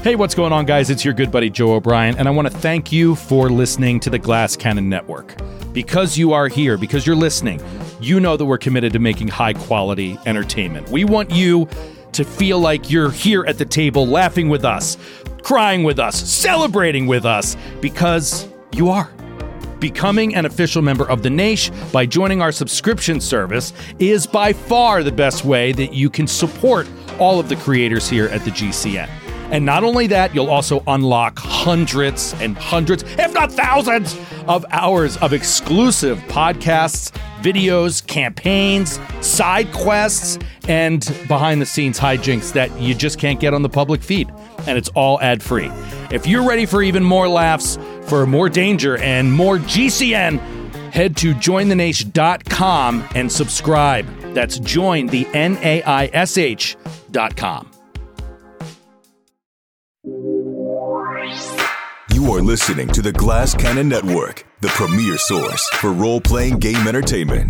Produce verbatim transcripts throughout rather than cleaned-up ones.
Hey, what's going on, guys? It's your good buddy Joe O'Brien, and I want to thank you for listening to the Glass Cannon Network. Because you are here, because you're listening, you know that we're committed to making high-quality entertainment. We want you to feel like you're here at the table laughing with us, crying with us, celebrating with us, because you are. Becoming an official member of the Naish by joining our subscription service is by far the best way that you can support all of the creators here at the G C N. And not only that, you'll also unlock hundreds and hundreds, if not thousands, of hours of exclusive podcasts, videos, campaigns, side quests, and behind-the-scenes hijinks that you just can't get on the public feed. And it's all ad-free. If you're ready for even more laughs, for more danger, and more G C N, head to join the naish dot com and subscribe. That's join the N A I S H dot com. You are listening to the Glass Cannon Network, the premier source for role-playing game entertainment.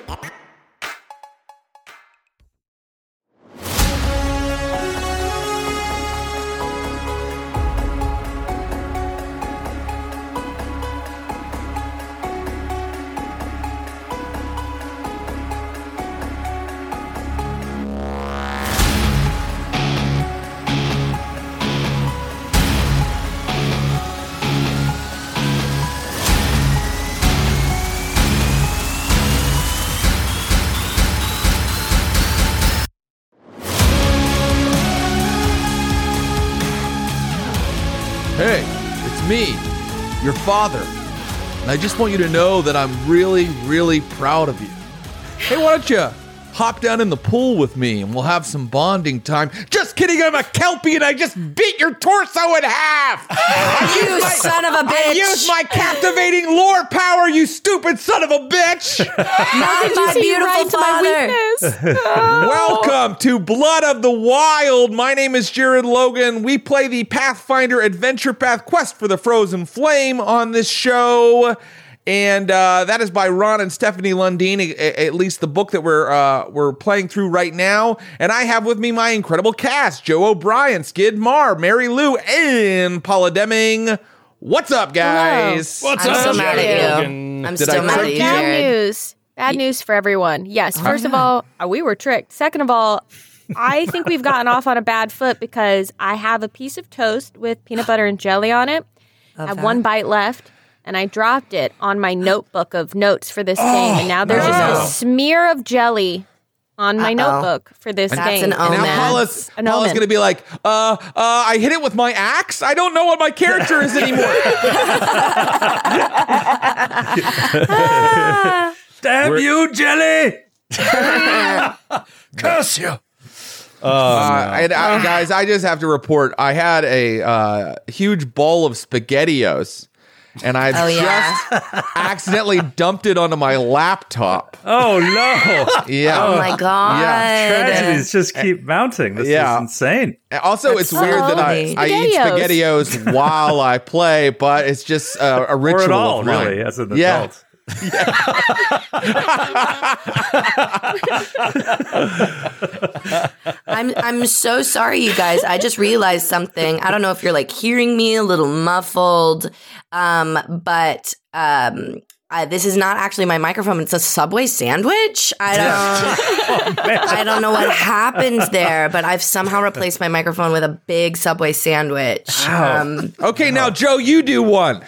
Hey, it's me, your father, and I just want you to know that I'm really, really proud of you. Hey, why don't you hop down in the pool with me and we'll have some bonding time? Just kidding, I'm a Kelpie and I just beat your torso in half! You my, son of a bitch! I used my captivating lore power, you stupid son of a bitch! Not my beautiful father! Welcome to Blood of the Wild. My name is Jared Logan. We play the Pathfinder Adventure Path Quest for the Frozen Flame on this show. And uh, that is by Ron and Stephanie Lundeen, at least the book that we're uh, we're playing through right now. And I have with me my incredible cast: Joe O'Brien, Skid Marr, Mary Lou, and Paula Deming. What's up, guys? Hello. What's I'm up, so mad Jared? at you. I'm Did still I mad at trick you, you? Bad Jared. news. Bad news for everyone. Yes, first of all, uh, we were tricked. Second of all, I think we've gotten off on a bad foot because I have a piece of toast with peanut butter and jelly on it. I have one bite left, and I dropped it on my notebook of notes for this game. And now there's just a smear of jelly on my Uh-oh. notebook for this That's game. an omen. Now Paula's, An Paula's omen. going to be like, uh, uh, I hit it with my axe? I don't know what my character is anymore. Damn We're- you, jelly! Curse you! Uh, and I, guys, I just have to report, I had a uh, huge bowl of SpaghettiOs, and I Oh, just yeah? accidentally dumped it onto my laptop. Oh no! Yeah. Oh my god. Tragedies just keep mounting. This Yeah. is insane. Also, That's it's weird that I, so I eat SpaghettiOs. SpaghettiOs while I play, but it's just uh, a ritual Or at all, of mine. really, as an Yeah. adult. I'm I'm so sorry, you guys. I just realized something. I don't know if you're like hearing me a little muffled, um, but um, I, this is not actually my microphone. It's a Subway sandwich. I don't. I don't know what happened there, but I've somehow replaced my microphone with a big Subway sandwich. Um, Okay, now, Joe, you do one.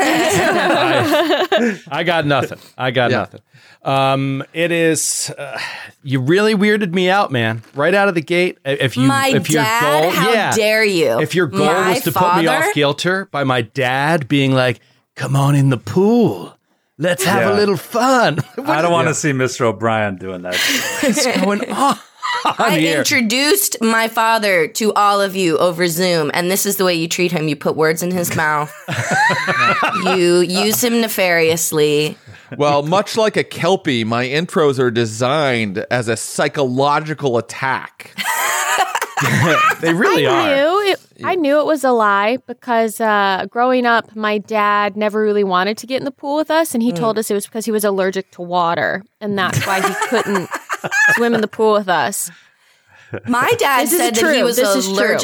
I, I got nothing. I got Yeah. nothing. Um, it is. Uh, you really weirded me out, man. Right out of the gate. If you, my if your dad, goal, how yeah. dare you? If your goal My was to father? put me off kilter by my dad being like, "Come on in the pool, let's have Yeah. a little fun." I don't want to see Mister O'Brien doing that. What's going on I here? introduced my father to all of you over Zoom, and this is the way you treat him. You put words in his mouth. You use him nefariously. Well, much like a Kelpie, my intros are designed as a psychological attack. They really I are. knew it. I knew it was a lie because uh, growing up, my dad never really wanted to get in the pool with us, and he told us it was because he was allergic to water, and that's why he couldn't swim in the pool with us. My dad This is said that he true. was This is true. allergic,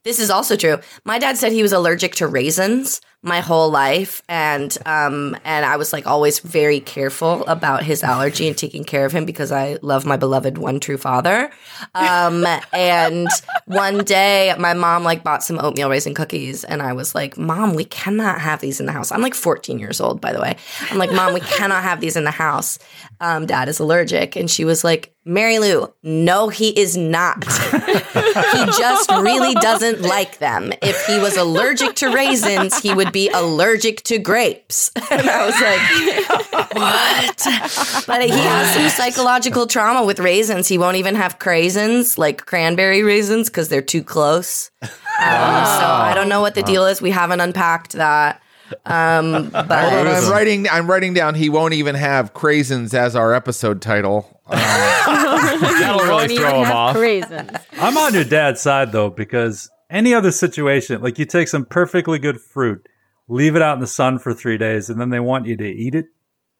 This is also true. My dad said he was allergic to raisins my whole life, and um, and I was like always very careful about his allergy and taking care of him because I love my beloved one true father. Um, and one day, my mom like bought some oatmeal raisin cookies, and I was like, "Mom, we cannot have these in the house." I'm like fourteen years old, by the way. I'm like, "Mom, we cannot have these in the house. Um, Dad is allergic," and she was like, "Mary Lou, no, he is not. He just really doesn't like them. If he was allergic to raisins, he would be allergic to grapes." And I was like, what? But he has some psychological trauma with raisins. He won't even have craisins, like cranberry raisins, because they're too close. Um, so I don't know what the deal is. We haven't unpacked that. Um, but I'm writing. I'm writing down. He won't even have craisins as our episode title. Um, That'll really throw him off. Raisins. I'm on your dad's side, though, because any other situation, like you take some perfectly good fruit, leave it out in the sun for three days, and then they want you to eat it.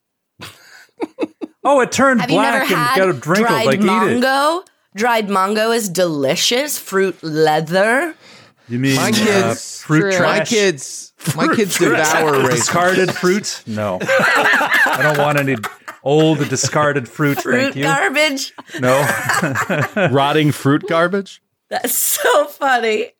Oh, it turned have you never black and had got a wrinkle. dried Like, eat it. mango? Dried mango is delicious. Fruit leather. You mean My uh, kids- fruit True. trash? my kids, my kids devour raisins. Discarded fruit? No. I don't want any old discarded fruit, Fruit thank you. garbage. No. Rotting fruit garbage? That's so funny.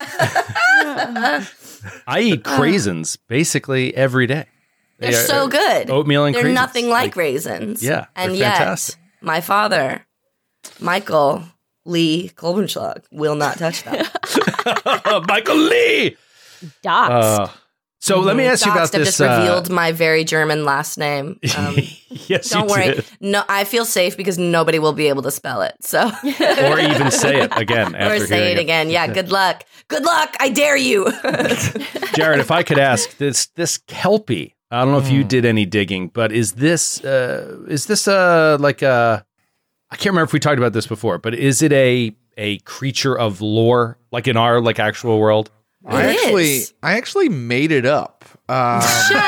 I eat craisins basically every day. They're They are- so good. Oatmeal and They're craisins. nothing like, raisins. Yeah, And they're yet, fantastic. my father, Michael Lee Kolbenschlag, will not touch them. Michael Lee. Docs. Uh, so let me ask you about Docs have this. just uh, revealed my very German last name. Um, yes, don't you worry. did. No, I feel safe because nobody will be able to spell it. So, Or even say it again. or After say hearing it again. Yeah. Good luck. Good luck. I dare you. Jared, if I could ask this, this Kelpie. I don't know if you did any digging, but is this uh, is this uh, like a? I can't remember if we talked about this before, but is it a a creature of lore, like in our like actual world? I It actually, is. I actually made it up. Um,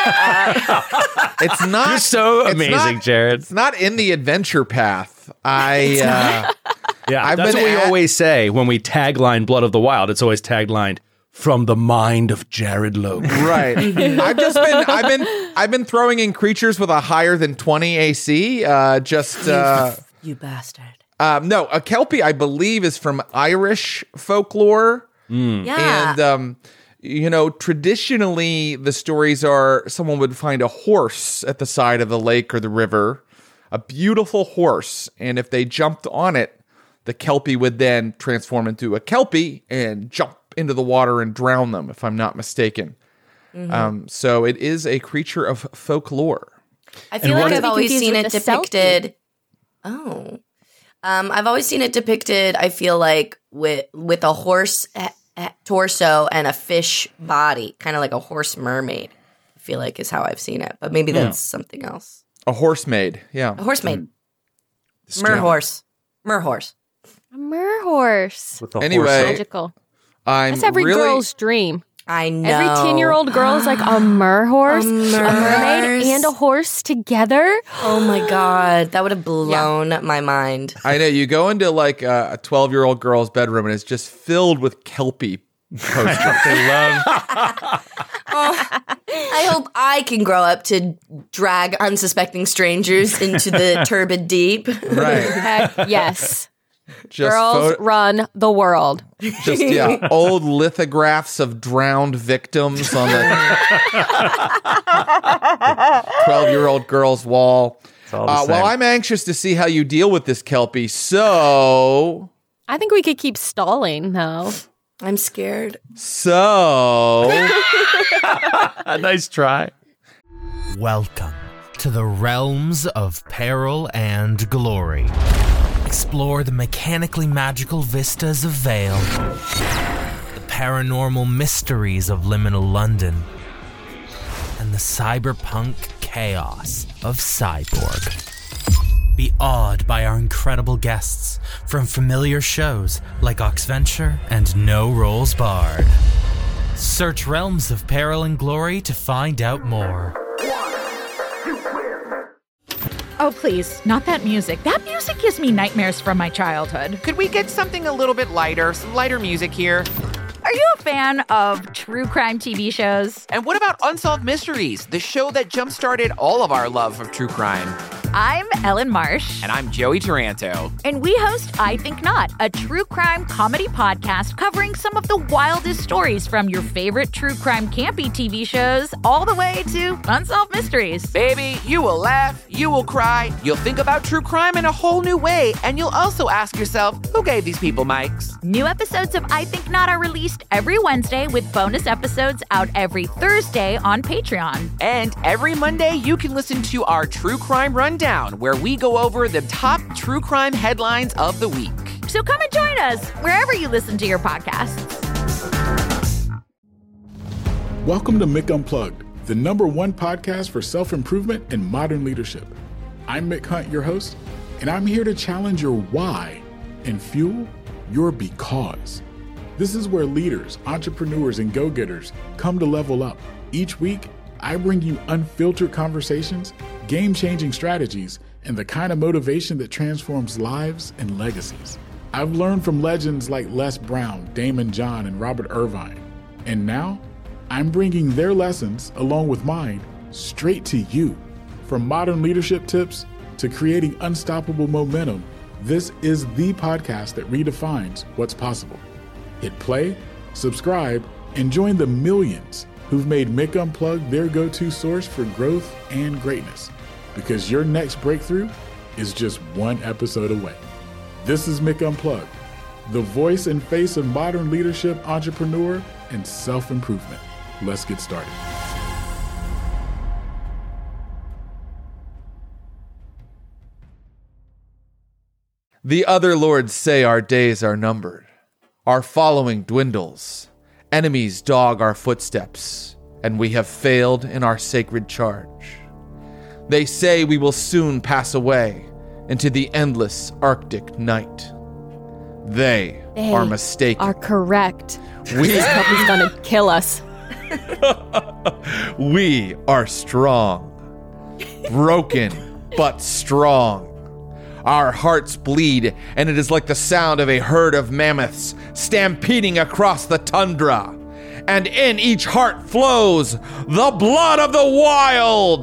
it's not You're so it's amazing, not- Jared. It's not in the adventure path. I uh, Yeah, I've that's been what we at- always say when we tagline Blood of the Wild. It's always taglined from the mind of Jared Logan. right. I've just been I've been I've been throwing in creatures with a higher than twenty A C. Uh, just uh, You bastard. um, no, a Kelpie I believe is from Irish folklore. Yeah. And, um, you know, traditionally, the stories are someone would find a horse at the side of the lake or the river, a beautiful horse. And if they jumped on it, the Kelpie would then transform into a Kelpie and jump into the water and drown them, if I'm not mistaken. Mm-hmm. Um, so it is a creature of folklore. I feel And like what- I've always Confused seen with it the depicted. Oh. Um, I've always seen it depicted, I feel like, with with a horse eh, eh, torso and a fish body, kind of like a horse mermaid, I feel like is how I've seen it. But maybe that's something else. A horse maid, yeah. A horse maid. Mer horse. Mer horse. A mer horse. With the Anyway, horse. Magical. I'm That's every really, girl's dream. I know. Every ten-year-old girl is like a mer horse, A a, mer- mermaid, and a horse together. Oh my God. That would have blown my mind. I know, you go into like a twelve-year-old girl's bedroom and it's just filled with Kelpie posters. They love. I hope I can grow up to drag unsuspecting strangers into the turbid deep. Right. Heck yes. Just Girls photo- run the world. just yeah, old lithographs of drowned victims on the twelve-year-old girl's wall. It's all the Uh, same. well, I'm anxious to see how you deal with this Kelpie. So, I think we could keep stalling, though. I'm scared. so A nice try. Welcome to the realms of peril and glory. Explore the mechanically magical vistas of Vale, the paranormal mysteries of liminal London, and the cyberpunk chaos of Cyborg. Be awed by our incredible guests from familiar shows like Oxventure and No Rolls Barred. Search Realms of Peril and Glory to find out more. Oh, please, not that music. That music gives me nightmares from my childhood. Could we get something a little bit lighter? Some lighter music here. Are you a fan of true crime T V shows? And what about Unsolved Mysteries, the show that jump-started all of our love of true crime? I'm Ellen Marsh. And I'm Joey Taranto. And we host I Think Not, a true crime comedy podcast covering some of the wildest stories from your favorite true crime campy T V shows all the way to Unsolved Mysteries. Baby, you will laugh, you will cry, you'll think about true crime in a whole new way, and you'll also ask yourself, who gave these people mics? New episodes of I Think Not are released every Wednesday with bonus episodes out every Thursday on Patreon. And every Monday, you can listen to our True Crime Rundown, where we go over the top true crime headlines of the week. So come and join us wherever you listen to your podcasts. Welcome to Mick Unplugged, the number one podcast for self-improvement and modern leadership. I'm Mick Hunt, your host, and I'm here to challenge your why and fuel your because. This is where leaders, entrepreneurs, and go-getters come to level up. Each week, I bring you unfiltered conversations, game-changing strategies, and the kind of motivation that transforms lives and legacies. I've learned from legends like Les Brown, Damon John, and Robert Irvine. And now, I'm bringing their lessons, along with mine, straight to you. From modern leadership tips to creating unstoppable momentum, this is the podcast that redefines what's possible. Hit play, subscribe, and join the millions who've made Mick Unplugged their go-to source for growth and greatness. Because your next breakthrough is just one episode away. This is Mick Unplugged, the voice and face of modern leadership, entrepreneur, and self-improvement. Let's get started. The other lords say our days are numbered. Our following dwindles. Enemies dog our footsteps, and we have failed in our sacred charge. They say we will soon pass away into the endless Arctic night. They, They are mistaken. Are correct. We- This puppy's gonna kill us. We are strong. Broken, but strong. Our hearts bleed, and it is like the sound of a herd of mammoths stampeding across the tundra. And in each heart flows the blood of the wild.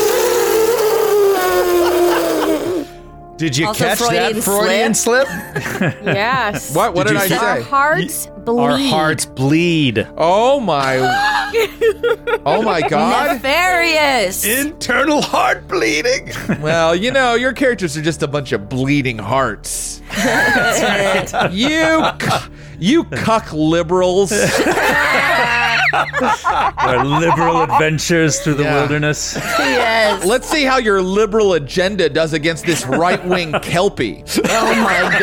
Did you Also catch Freudian that Freudian slip? Yes. What? What Did did, you I say? Our say? hearts bleed. Our hearts bleed. Oh my! Oh my God! Nefarious. Internal heart bleeding. Well, you know, your characters are just a bunch of bleeding hearts. You, cu- you cuck liberals. Our liberal adventures through the Yeah. wilderness. Yes. Let's see how your liberal agenda does against this right-wing Kelpie. Oh my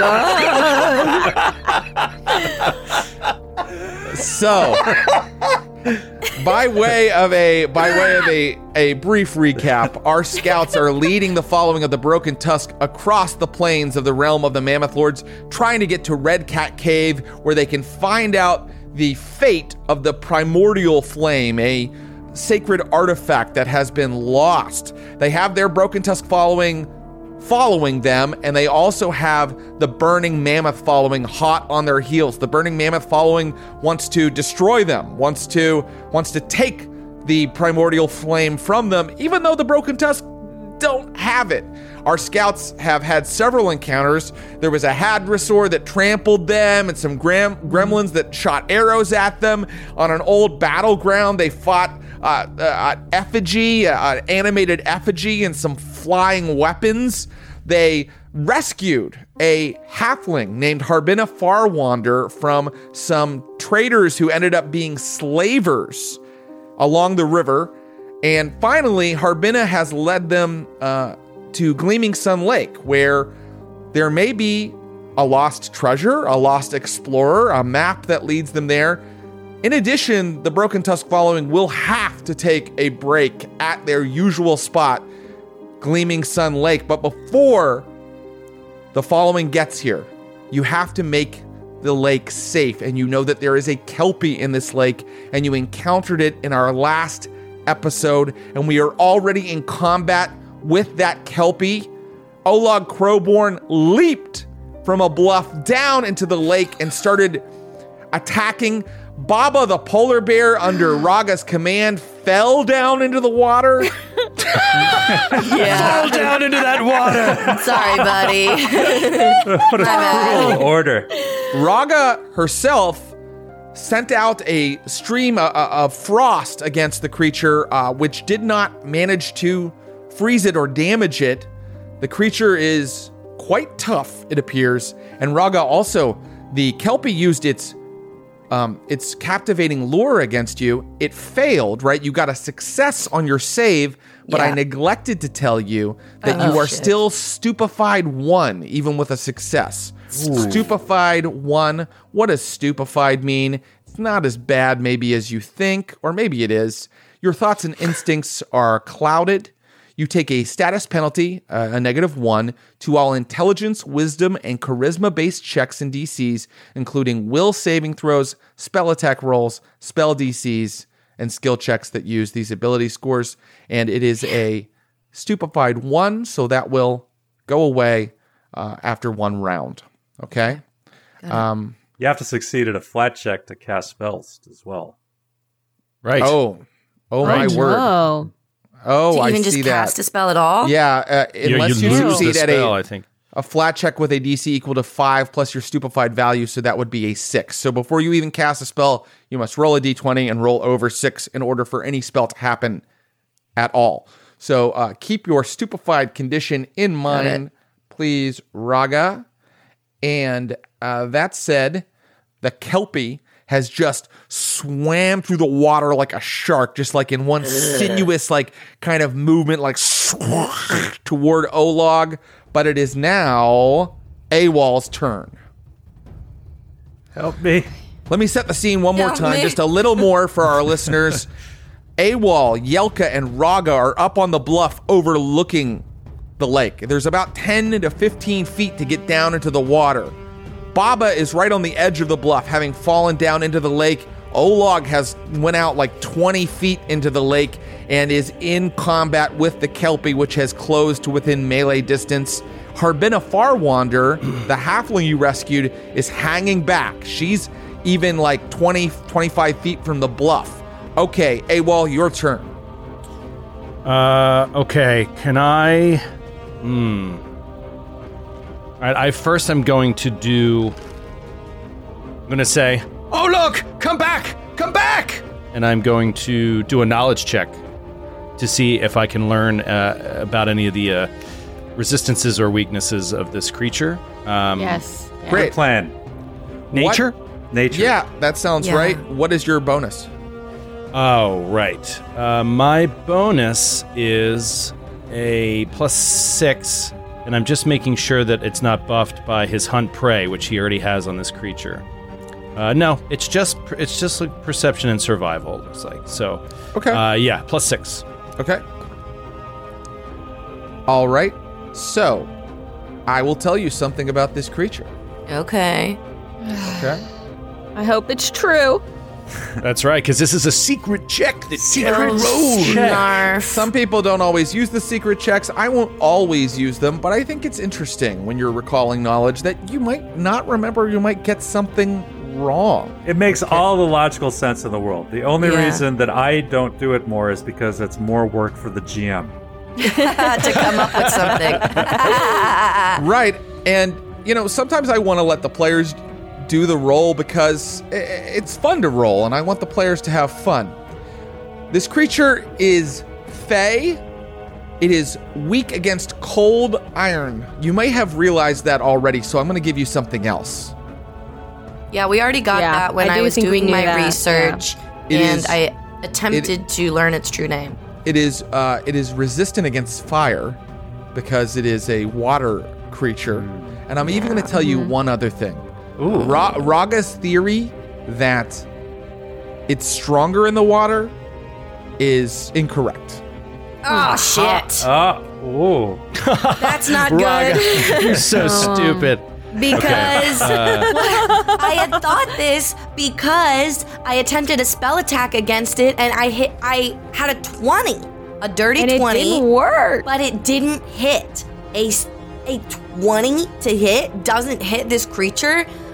God. So, by way of a by way of a, a brief recap, our scouts are leading the following of the Broken Tusk across the plains of the realm of the Mammoth Lords, trying to get to Red Cat Cave, where they can find out the fate of the primordial flame, a sacred artifact that has been lost. They have their Broken Tusk following following them, and they also have the Burning Mammoth following hot on their heels. The Burning Mammoth following wants to destroy them, wants to wants to take the primordial flame from them, even though the Broken Tusk don't have it. Our scouts have had several encounters. There was a Hadrosaur that trampled them, and some gram- gremlins that shot arrows at them. On an old battleground, they fought uh, uh, an effigy, uh, an animated effigy, and some flying weapons. They rescued a halfling named Harbina Farwander from some traders who ended up being slavers along the river. And finally, Harbina has led them uh, to Gleaming Sun Lake, where there may be a lost treasure, a lost explorer, a map that leads them there. In addition, the Broken Tusk following will have to take a break at their usual spot, Gleaming Sun Lake. But before the following gets here, you have to make the lake safe. And you know that there is a Kelpie in this lake, and you encountered it in our last episode, and we are already in combat with that Kelpie. Olag Crowborn leaped from a bluff down into the lake and started attacking, Baba the polar bear, under Raga's command, fell down into the water. Yeah. Fall down into that water. Sorry, buddy. What a cruel order. Raga herself sent out a stream of, of frost against the creature, uh, which did not manage to freeze it or damage it. The creature is quite tough, it appears. And Raga also, the Kelpie used its um, its captivating lure against you. It failed, right? You got a success on your save, but Yeah. I neglected to tell you that Oh, you are shit. still stupefied one, even with a success. Stupefied one. What does stupefied mean? It's not as bad maybe as you think, or maybe it is. Your thoughts and instincts are clouded. You take a status penalty, uh, a negative one, to all intelligence, wisdom, and charisma-based checks and D Cs, including will saving throws, spell attack rolls, spell D Cs, and skill checks that use these ability scores. And it is a stupefied one, so that will go away uh, after one round. Okay? Um, You have to succeed at a flat check to cast spells as well. Right. oh, oh Right. my word. Oh. Oh, Do you I even see just that. cast a spell at all? Yeah, uh, You, unless you you, lose the succeed at spell, a, I think. a flat check with a D C equal to five plus your stupefied value, so that would be a six. So before you even cast a spell, you must roll a d twenty and roll over six in order for any spell to happen at all. So uh, keep your stupefied condition in mind, please, Raga. And uh, that said, the Kelpie has just swam through the water like a shark, just like in one sinuous, like kind of movement, like toward Olog. But it is now AWOL's turn. Help me. Let me set the scene one more Help time, me. just a little more for our listeners. AWOL, Yelka, and Raga are up on the bluff overlooking the lake. There's about ten to fifteen feet to get down into the water. Baba is right on the edge of the bluff, having fallen down into the lake. Olog has went out like twenty feet into the lake and is in combat with the Kelpie, which has closed to within melee distance. Harbina Farwander, the halfling you rescued, is hanging back. She's even like twenty, twenty-five feet from the bluff. Okay, AWOL, your turn. Uh, okay. Can I? Hmm. All right. I first am going to do. I'm going to say, "Oh look! Come back! Come back!" And I'm going to do a knowledge check to see if I can learn uh, about any of the uh, resistances or weaknesses of this creature. Um, Yes. Yeah. Great. Good plan. Nature. Nature. Yeah, that sounds Yeah. right. What is your bonus? Oh, right. Uh, my bonus is a plus six, and I'm just making sure that it's not buffed by his hunt prey, which he already has on this creature. Uh, no, it's just it's just like perception and survival. It looks like so. Okay. Uh, yeah, plus six. Okay. All right. So, I will tell you something about this creature. Okay. Okay. I hope it's true. That's right, because this is a secret check. The secret roll. Snarf. Some people don't always use the secret checks. I won't always use them, but I think it's interesting when you're recalling knowledge that you might not remember, you might get something wrong. It makes all the logical sense in the world. The only Yeah. reason that I don't do it more is because it's more work for the G M. To come up with something. Right. And, you know, sometimes I want to let the players do the roll because i- it's fun to roll and I want the players to have fun. This creature is Fey. It is weak against cold iron. You may have realized that already, so I'm going to give you something else. Yeah, we already got Yeah, that when I I, do was think we doing knew my that, research, It and is- I attempted to learn its true name. It is uh, it is resistant against fire because it is a water creature. And I'm even going to tell you one other thing. Ooh. Ra- Raga's theory that it's stronger in the water is incorrect. Oh, shit. Oh, ooh. That's not Raga, good. you're so stupid. Because I had thought this because I attempted a spell attack against it and I hit I had a twenty. A dirty And it twenty. didn't work. But it didn't hit. A s- a twenty to hit doesn't hit this creature.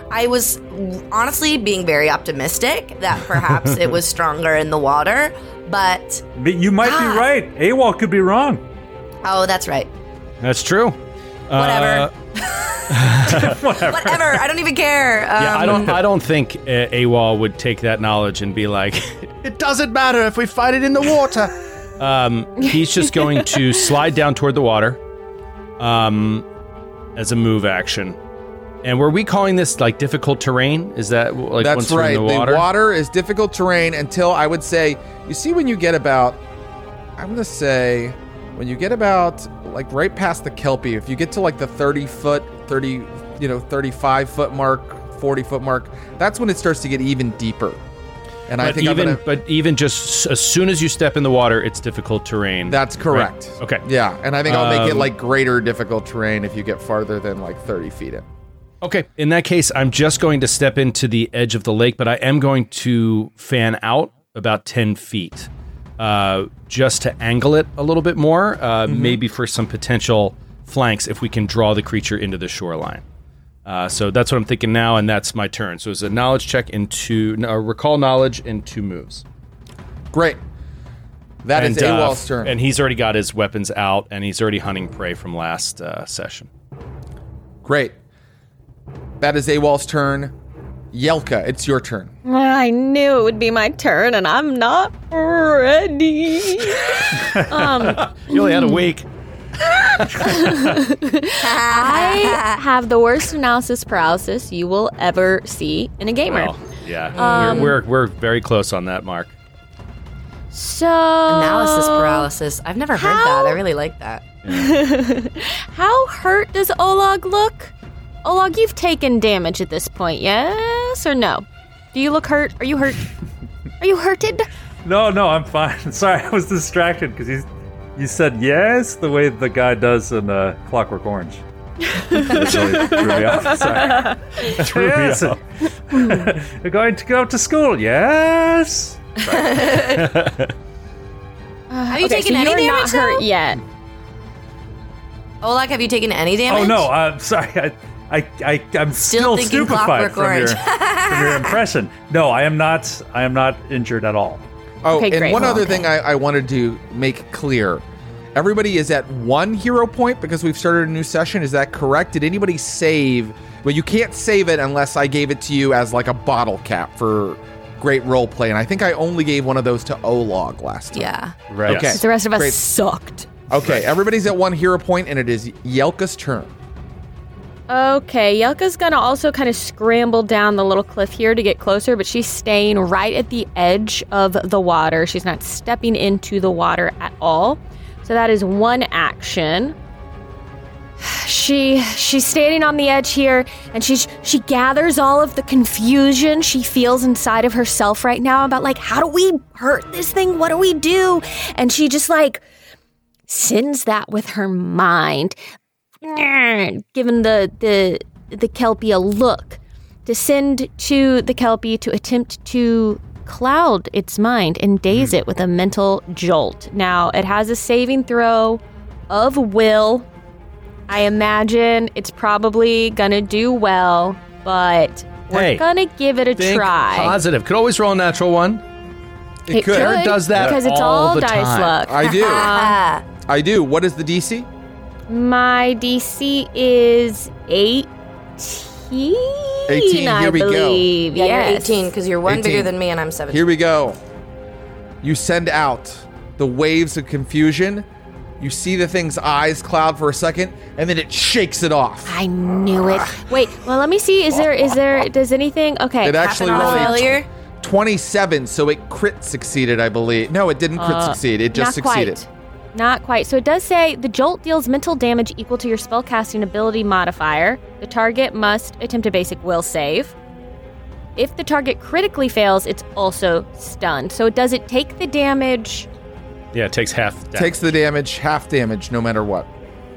I was honestly being very optimistic that perhaps it was stronger in the water, but... But you might God. be right. AWOL could be wrong. Oh, that's right. That's true. Whatever. Uh, Whatever. Whatever. I don't even care. Um, yeah, I don't. I don't think uh, AWOL would take that knowledge and be like, "It doesn't matter if we fight it in the water." um, he's just going to slide down toward the water, um, as a move action. And were we calling this like difficult terrain? Is that like That's once you're right. in the water? The water is difficult terrain until I would say, you see, when you get about, I'm going to say, when you get about like right past the Kelpie, if you get to like the thirty foot, thirty, you know, thirty-five foot mark, forty foot mark, that's when it starts to get even deeper. And but I think even, I'm gonna, but even just as soon as you step in the water, it's difficult terrain. That's correct. Right? Okay. Yeah, and I think I'll make it Um, like greater difficult terrain if you get farther than like thirty feet in. Okay. In that case, I'm just going to step into the edge of the lake, but I am going to fan out about ten feet, uh, just to angle it a little bit more, uh, Mm-hmm. maybe for some potential flanks if we can draw the creature into the shoreline. Uh, so that's what I'm thinking now, and that's my turn. So it's a knowledge check in two, no, recall knowledge in two moves. Great. That is And, uh, AWOL's turn. And he's already got his weapons out, and he's already hunting prey from last uh, session. Great. That is AWOL's turn. Yelka, it's your turn. I knew it would be my turn, and I'm not ready. um, You only had a week. I have the worst analysis paralysis you will ever see in a gamer. Well, yeah, Um, we're, we're we're very close on that, Mark. So Analysis paralysis. I've never heard How- that. I really like that. How hurt does Olag look? Olag, you've taken damage at this point, yes or no? Do you look hurt? Are you hurt? Are you hurted? No, no, I'm fine. Sorry, I was distracted because you, you said yes the way the guy does in uh, Clockwork Orange. That really threw me off. Sorry. Threw me Yes. off. You're going to go to school, yes? Have you Okay, taken so any you're damage not hurt though? yet. Oleg, have you taken any damage? Oh, no, I'm sorry. I, I, I, I'm Still still, thinking stupefied Clockwork from your, Orange. from your impression. No, I am not. I am not injured at all. Oh, Okay, and great. one Well, other okay. thing I, I wanted to make clear. Everybody is at one hero point because we've started a new session. Is that correct? Did anybody save? Well, you can't save it unless I gave it to you as like a bottle cap for great role play. And I think I only gave one of those to Olog last time. Yeah. Right. Okay. The rest of us Great. sucked. Okay, everybody's at one hero point, and it is Yelka's turn. Okay, Yelka's gonna also kind of scramble down the little cliff here to get closer, but she's staying right at the edge of the water. She's not stepping into the water at all. So that is one action. She she's standing on the edge here, and she's she gathers all of the confusion she feels inside of herself right now about like, how do we hurt this thing? What do we do? And she just like sends that with her mind, giving the the the Kelpie a look, to send to the Kelpie to attempt to cloud its mind and daze it with a mental jolt. Now, it has a saving throw of will. I imagine it's probably gonna do well, but we're Hey, gonna give it a Think try. positive. Could always roll a natural one. It could. Jared does that because it's all all the dice time. luck. I do. Ah. I do. What is the D C? My D C is eighteen. eighteen, I here we go. believe. Yeah, yes. you're eighteen because you're one eighteen. bigger than me and I'm seventeen. Here we go. You send out the waves of confusion. You see the thing's eyes cloud for a second, and then it shakes it off. I knew it. Wait, well, let me see. Is there, is there, does anything, okay. It actually Happen on rolled a failure? twenty-seven, so it crit succeeded, I believe. No, it didn't crit Uh, succeed. It just not succeeded. Quite. Not quite. So it does say the jolt deals mental damage equal to your spellcasting ability modifier. The target must attempt a basic will save. If the target critically fails, it's also stunned. So does it take the damage? Yeah, it takes half. damage. Takes the damage, half damage, no matter what.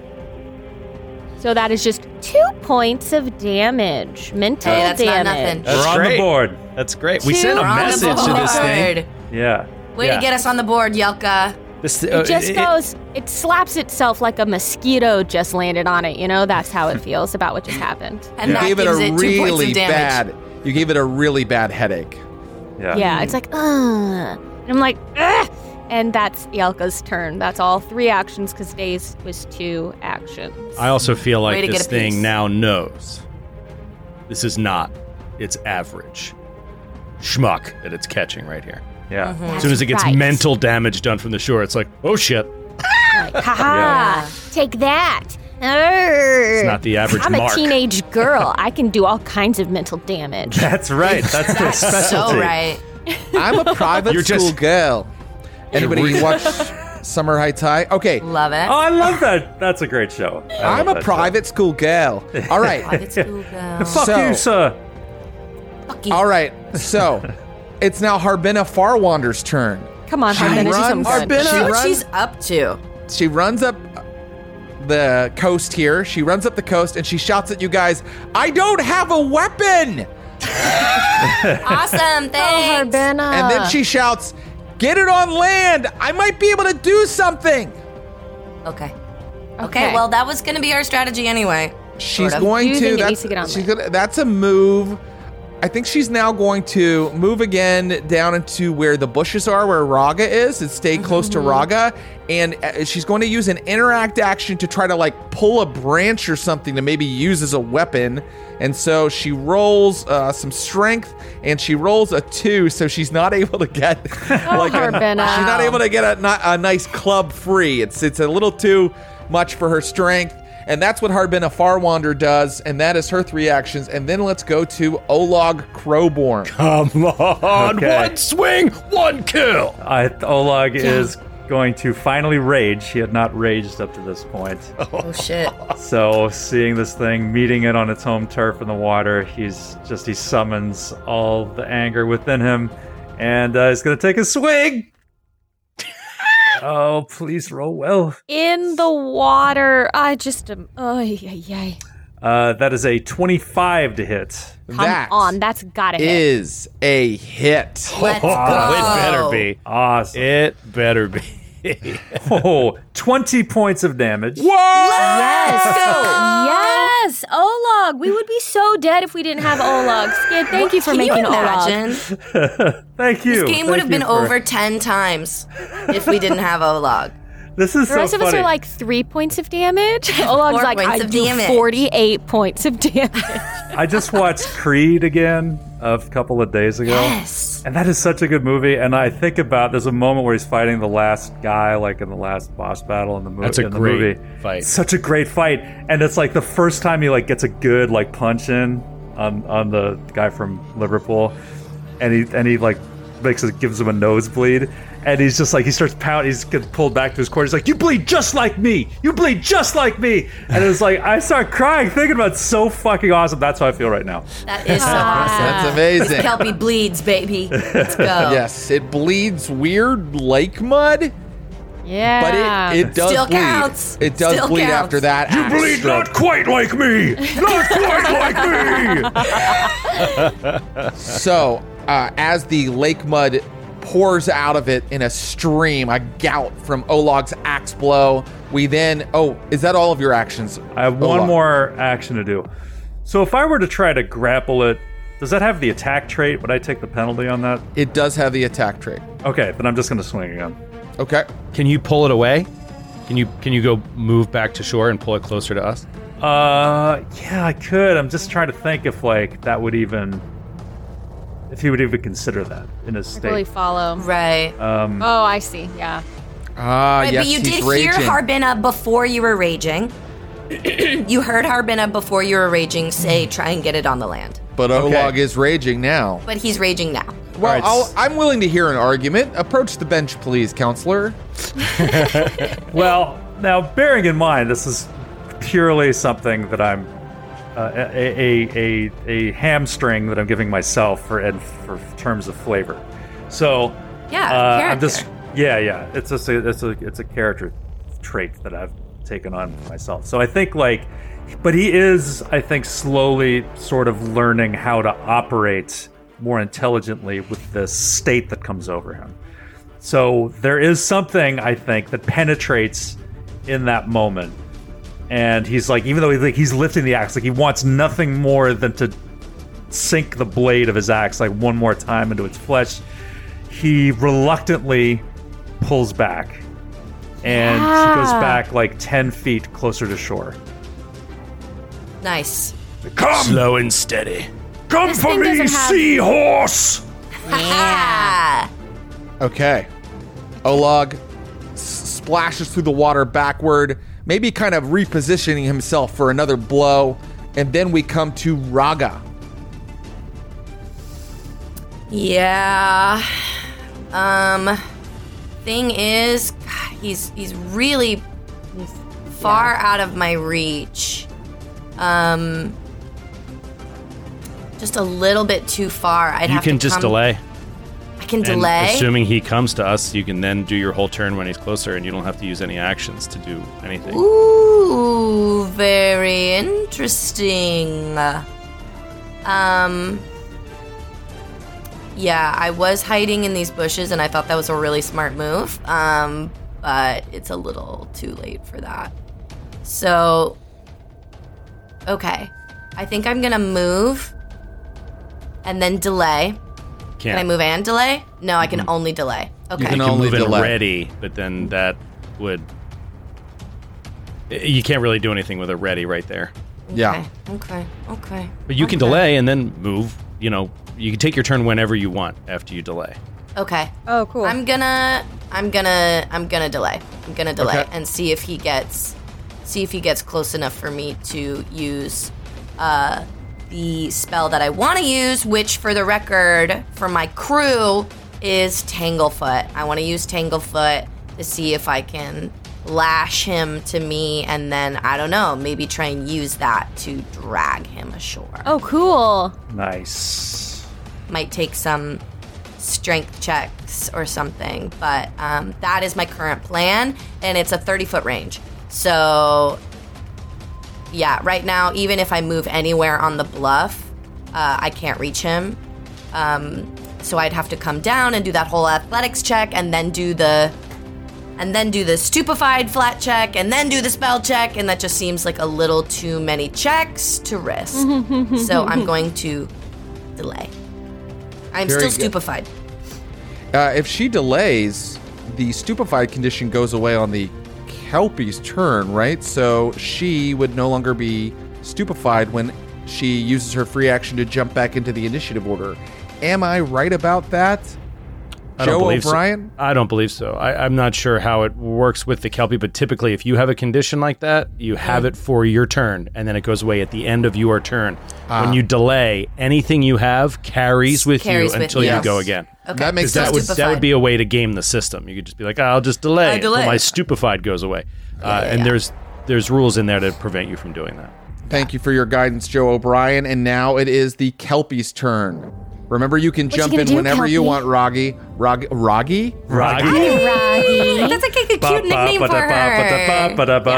So that is just two points of damage. Mental Hey, that's not damage. nothing. That's We're on great. the board. That's great. We Two sent a We're on the message to this thing. board. Yeah. Way yeah. to get us on the board, Yelka. This, It just goes, it slaps itself like a mosquito just landed on it. You know, that's how it feels about what just happened. And You that gave it gives a it two points really of damage. bad. You gave it a really bad headache. Yeah. Yeah, it's like, ugh. And I'm like, ugh. And that's Yelka's turn. That's all three actions because Days was two actions. I also feel Way like to this get a thing piece. now knows this is not its average schmuck that it's catching right here. Yeah. As soon as it gets Right. mental damage done from the shore, it's like, oh shit, Like, haha, take that. it's not the average I'm mark. a teenage girl. I can do all kinds of mental damage. That's right. That's their specialty. So right. I'm a private You're school just- girl. Anybody watch Summer Heights High? Okay. Love it. Oh, I love that. That's a great show. I I'm love a that private school girl. All right. Private school girl. show. Fuck So- you, sir. Fuck you. All right. So it's now Harbina Farwander's turn. Come on, She Harbina, do something runs- good. Harbina- See She what runs- she's up to. She runs up the coast here. She runs up the coast and she shouts at you guys, I don't have a weapon. Awesome. Thanks. Oh, Harbina. And then she shouts, get it on land. I might be able to do something. Okay. Okay. Okay. Well, that was going to be our strategy anyway. She's Sort of. going You to. think it That's, needs to get on she's land. gonna, that's a move. I think she's now going to move again down into where the bushes are, where Raga is, and stay close to Raga. And uh, she's going to use an interact action to try to like pull a branch or something to maybe use as a weapon. And so she rolls uh, some strength, and she rolls a two, so she's not able to get like a, Harbina. she's not able to get a, ni- a nice club free. It's it's a little too much for her strength. And that's what Harbina Farwander does, and that is her three actions. And then let's go to Olog Crowborn. Come on, Okay. one swing, one kill. I, Olag is going to finally rage. He had not raged up to this point. Oh, shit. So seeing this thing, meeting it on its home turf in the water, he's just, he summons all the anger within him, and uh, he's going to take a swing. Oh, please roll well. In the water. I just, um, oh, yay, yay. Uh, that is a twenty-five to hit. Come That on, that's gotta hit. is a hit. Let's Oh, go. it better be. Awesome. It better be. Oh, twenty points of damage. Yes. Yes. Olog. We would be so dead if we didn't have Olog. Skid, thank you for Can making you Olog. imagine? Thank you. This game Thank would have you been for- over ten times if we didn't have Olog. This is The so rest of funny. us are like three points of damage. Olog's Four like, points I of do damage. forty-eight points of damage. I just watched Creed again a couple of days ago. Yes. And that is such a good movie. And I think about there's a moment where he's fighting the last guy, like in the last boss battle in the, mo- That's a in the great movie. fight. Such a great fight. And it's like the first time he like gets a good like punch in on on the guy from Liverpool, and he and he like makes it gives him a nosebleed. And he's just like, he starts pounding, he's gets pulled back to his corner. He's like, you bleed just like me. You bleed just like me. And it's like, I start crying thinking about it. It's so fucking awesome. That's how I feel right now. That is so awesome. That's amazing. This Kelpie bleeds, baby. Let's go. Yes, it bleeds weird lake mud, Yeah. but it, it does Still bleed. counts. It does Still bleed counts. after that. You axe bleed stroke. not quite like me. Not quite like me. So, uh, as the lake mud pours out of it in a stream, a gout from Olog's axe blow, we then... Oh, is that all of your actions? I have one Olag? more action to do. So if I were to try to grapple it, does that have the attack trait? Would I take the penalty on that? It does have the attack trait. Okay, then I'm just going to swing again. Okay. Can you pull it away? Can you can you go move back to shore and pull it closer to us? Uh, yeah, I could. I'm just trying to think if like that would even, if he would even consider that in his state. Really follow. Right. Um, Oh, I see. Yeah. Ah, Right, yes, but you he's did raging. hear Harbina before you were raging. You heard Harbina before you were raging say, try and get it on the land. But Okay. Olag is raging now. But he's raging now. Well, right. I'll, I'm willing to hear an argument. Approach the bench, please, counselor. Well, now bearing in mind this is purely something that I'm uh, a, a a a hamstring that I'm giving myself for and for terms of flavor. So Yeah, uh, I'm character. just yeah yeah it's just a, it's a it's a character trait that I've taken on for myself. So I think like, but he is I think slowly sort of learning how to operate more intelligently with the state that comes over him. So there is something, I think, that penetrates in that moment. And he's like, even though he's, like, he's lifting the axe, like he wants nothing more than to sink the blade of his axe like one more time into its flesh. He reluctantly pulls back. And Yeah. he goes back like ten feet closer to shore. Nice. Come! Slow and steady. Come This for thing me, doesn't have- seahorse! Yeah. Okay. Olag s- splashes through the water backward, maybe kind of repositioning himself for another blow. And then we come to Raga. Yeah. Um. Thing is, God, he's he's really far out of my reach. Um. Just a little bit too far. I'd You have can to just come- delay. I can And delay. assuming he comes to us, you can then do your whole turn when he's closer, and you don't have to use any actions to do anything. Ooh, very interesting. Um. Yeah, I was hiding in these bushes, and I thought that was a really smart move. Um, but it's a little too late for that. So, okay, I think I'm gonna move, and then delay. Can't. Can I move and delay? No, I can only delay. Okay. can You can only move in delay. ready, but then that would. You can't really do anything with a ready right there. Yeah. Okay. Okay. But you can Okay. delay and then move. You know, you can take your turn whenever you want after you delay. Okay. Oh, cool. I'm gonna, I'm gonna, I'm gonna delay. I'm gonna delay Okay. and see if he gets, see if he gets close enough for me to use, uh, the spell that I want to use, which, for the record, for my crew, is Tanglefoot. I want to use Tanglefoot to see if I can lash him to me, and then I don't know, maybe try and use that to drag him ashore. Oh, cool. Nice. Might take some strength checks or something, but um, that is my current plan, and it's a thirty foot range. So, yeah, right now, even if I move anywhere on the bluff, uh, I can't reach him. Um, so I'd have to come down and do that whole athletics check, and then do the, and then do the stupefied flat check, and then do the spell check, and that just seems like a little too many checks to risk. So I'm going to delay. I'm Very still good. stupefied. Uh, if she delays, the stupefied condition goes away on the Kelpie's turn, right? So she would no longer be stupefied when she uses her free action to jump back into the initiative order. Am I right about that? I don't Joe believe so. O'Brien? I don't believe so. I, I'm not sure how it works with the Kelpie, but typically, if you have a condition like that, you have it for your turn, and then it goes away at the end of your turn. Ah. When you delay, anything you have carries with Carries you with until you. you go Yes. again. Okay. That makes That sense. would, that would be a way to game the system. You could just be like, oh, I'll just delay I until delay. my stupefied goes away. Uh, yeah, and yeah. there's there's rules in there to prevent you from doing that. Thank you for your guidance, Joe O'Brien. And now it is the Kelpie's turn. Remember, you can What you jump gonna in do, whenever you Kelpie? want, Roggy. Rog, Roggy? Roggy? Roggy. That's like a cute nickname for her.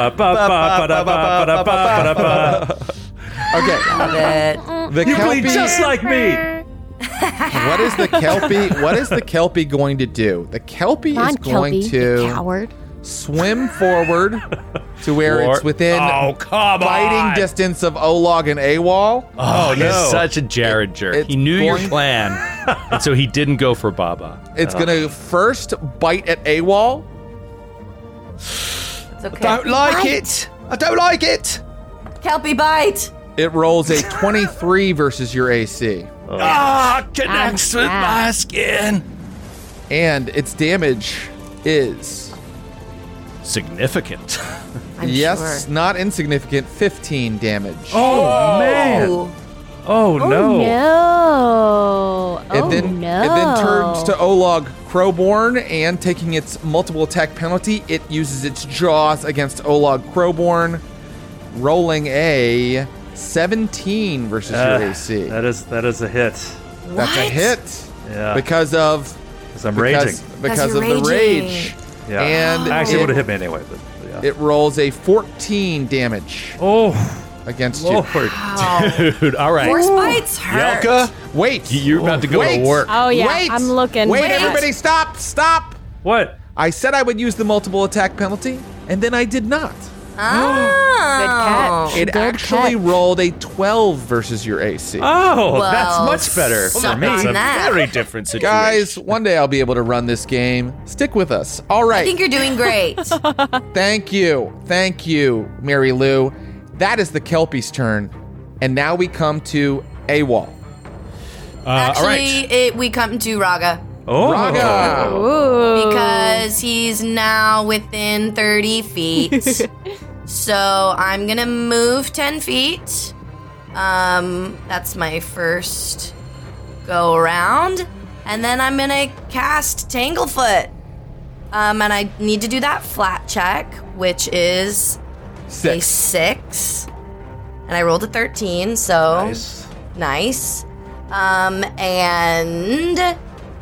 Okay. Love it. The You Kelpie, bleed just like me. what is the Kelpie? What is the Kelpie going to do? The Kelpie Come on, is going Kelpie, to you coward. swim forward to where Or- it's within Oh, come fighting on. distance of Olag and AWOL. Oh, no. he's such a Jared jerk. It's he knew your going- plan, and so he didn't go for Baba. It's going to first bite at AWOL. It's okay. Don't like it. I don't like it. Kelpie bite. It rolls a twenty-three versus your A C. Ah, connects with my skin. And its damage is, Significant. I'm yes, sure. not insignificant, fifteen damage. Oh, man. Ooh. Oh, no. No. It oh, then no. it then turns to Olag Crowborn, and taking its multiple attack penalty, it uses its jaws against Olag Crowborn, rolling a seventeen versus Uh, your A C. That is that is a hit. That's a What? hit Yeah. because of Because I'm because, raging. because you're of the raging. rage. Yeah. And Actually, it it- would have hit me anyway. But yeah. It rolls a fourteen damage oh, against you. Lord. Dude, all right. Horse bites hurt. Yelka. Wait, You're about to go Wait. to work. Oh, yeah. Wait. I'm looking. Wait, Wait. everybody, stop, stop. What? I said I would use the multiple attack penalty, and then I did not. Oh. It Good actually catch. rolled a twelve versus your A C. Oh, Well, that's much better suck for me. on It's a that. very different situation. Guys, one day I'll be able to run this game. Stick with us. All right. I think you're doing great. Thank you. Thank you, Mary Lou. That is the Kelpie's turn. And now we come to AWOL. Uh, all Actually, right. it, we come to Raga. Oh. Raga. Ooh. Because he's now within thirty feet. So I'm going to move ten feet. Um, that's my first go around. And then I'm going to cast Tanglefoot. Um, and I need to do that flat check, which is Six. a six. And I rolled a thirteen, so Nice. nice. Um, and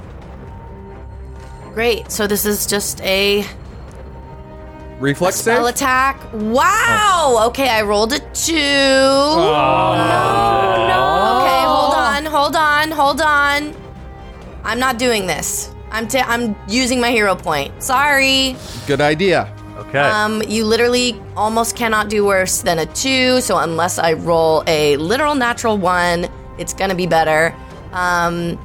great. So this is just a Reflex spell save? attack. Wow. Okay, I rolled a two. Oh. No. Okay, hold on, hold on, hold on. I'm not doing this. I'm ta- I'm using my hero point. Sorry. Good idea. Okay. Um, you literally almost cannot do worse than a two. So unless I roll a literal natural one, it's gonna be better. Um,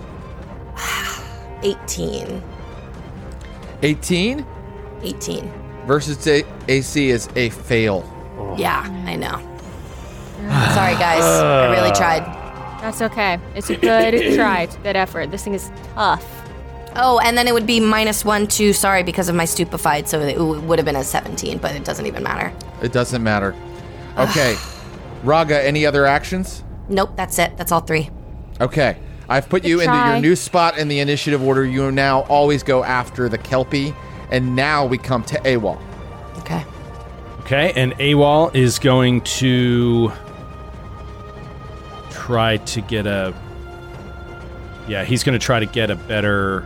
eighteen. eighteen eighteen. versus A- AC is a fail. Yeah, I know. Sorry, guys. I really tried. That's okay. It's a good try. It's a good effort. This thing is tough. Oh, and then it would be minus one, two, sorry, because of my stupefied, so it w- would have been a seventeen, but it doesn't even matter. It doesn't matter. Okay. Raga, any other actions? Nope, that's it. That's all three. Okay. I've put you into try. your new spot in the initiative order. You now always go after the Kelpie. And now we come to AWOL. Okay. Okay, and AWOL is going to try to get a... Yeah, he's going to try to get a better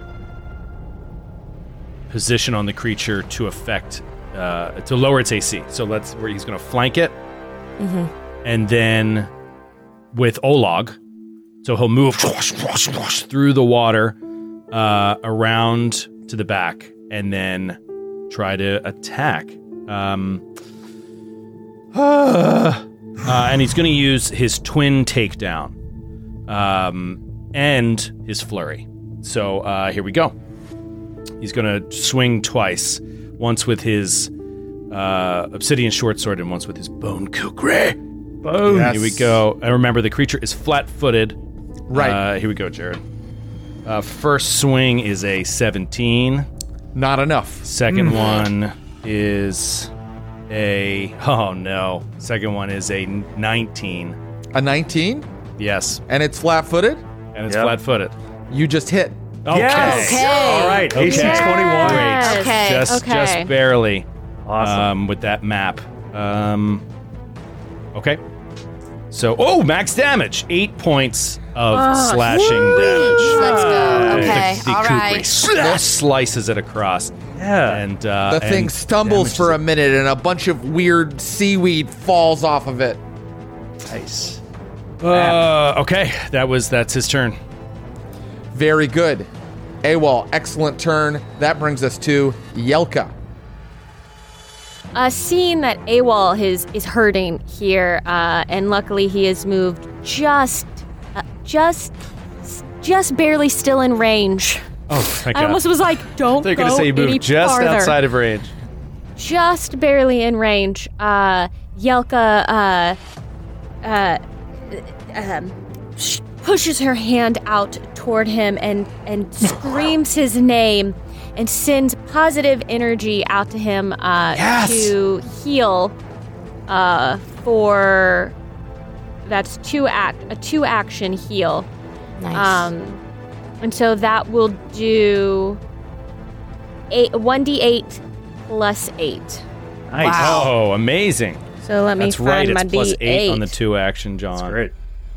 position on the creature to affect... Uh, to lower its A C. So let's... where he's going to flank it. Mm-hmm. And then with Olog, so he'll move through the water uh, around to the back and then try to attack. Um, uh, and he's going to use his twin takedown um, and his flurry. So uh, here we go. He's going to swing twice, once with his uh, obsidian short sword and once with his bone kukri. Boom. Yes. Here we go. And remember, the creature is flat-footed. Right. Uh, here we go, Jared. Uh, first swing is a seventeen. Not enough. Second one is a... Oh, no. Second one is a nineteen. A nineteen? Yes. And it's flat-footed? And it's Yep. flat-footed. You just hit. Okay. Yes. Okay. All right. A C Okay. twenty-one. Great. Okay. Just, Okay. just barely. Awesome. Um, with that map. Um, okay. So, oh, max damage. Eight points of slashing damage. Let's go. Okay. The, the All kukri right. sl- slices it across. Yeah. And uh, The thing and stumbles damages for it. a minute and a bunch of weird seaweed falls off of it. Nice. Uh, okay, that was that's his turn. Very good. AWOL, excellent turn. That brings us to Yelka. Uh, seeing that AWOL is, is hurting here, uh, and luckily he has moved just, uh, just, just barely still in range. Oh, thank I God. almost was like, don't They're go gonna say you any moved just farther. outside of range. Just barely in range. Uh, Yelka, uh, uh, um, sh- pushes her hand out toward him and, and screams his name and sends positive energy out to him uh, Yes! to heal uh, for that's two act a two action heal. Nice. Um, and so that will do eight one d eight plus eight. Nice. Wow. Oh, amazing. So let me That's find right. my It's plus D eight eight. on the two action, John. That's great.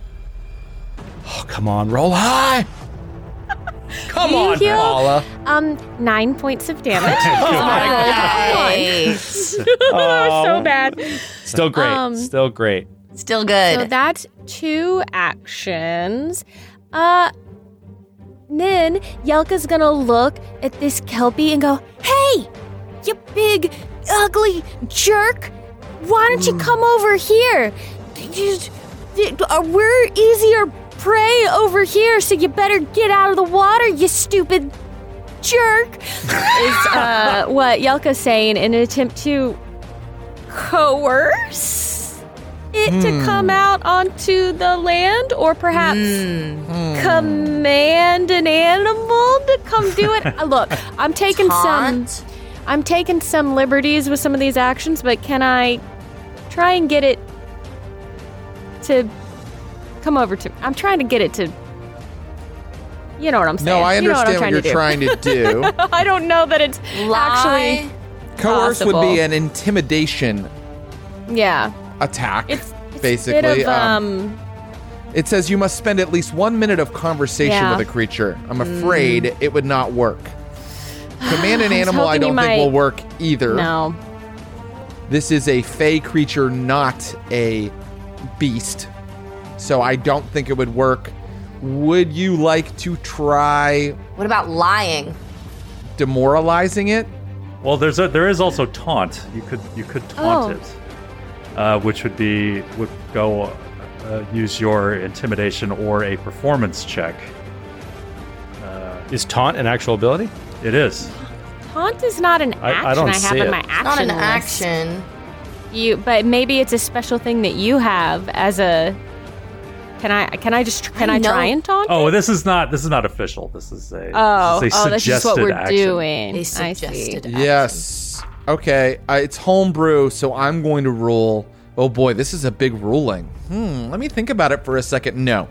Oh, come on, roll high. Come You on, heal- Paula. Um, nine points of damage. Nice. Oh. So bad. Still great. Um, Still great. Still good. So that's two actions. Uh, then Yelka's gonna look at this Kelpie and go, "Hey, you big, ugly jerk! Why don't you come over here? Just, we're easier prey over here, so you better get out of the water, you stupid jerk," is uh, what Yelka's saying in an attempt to coerce it mm. to come out onto the land, or perhaps mm. command an animal to come do it. Look, I'm taking Taunt. some I'm taking some liberties with some of these actions, but can I try and get it to come over to I'm trying to get it to You know what I'm saying. No, I understand you know what, what you're to trying to do. I don't know that it's Lie. actually Coerce possible. would be an intimidation yeah. attack, It's, it's basically. a bit of, um, um, it says you must spend at least one minute of conversation Yeah. with a creature. I'm afraid mm. it would not work. Command an I was animal I hoping you don't think might- will work either. No. This is a fey creature, not a beast. So I don't think it would work. Would you like to try What about lying? demoralizing it? Well, there's a, there is also taunt. You could you could taunt Oh. it, uh, which would be would go uh, use your intimidation or a performance check. Uh, Is taunt an actual ability? it is. Taunt is not an I- I action I, don't have see in it. my action Not an list. action. You, but maybe it's a special thing that you have as a. Can I? Can I just? Can I, I know- try and taunt? Oh, it? this is not this is not official. This is a Oh, this is a oh, that's just what suggested we're action. doing. A I see. suggested action. Yes. Okay. Uh, it's homebrew, so I'm going to rule. Oh boy, this is a big ruling. Hmm. Let me think about it for a second. No.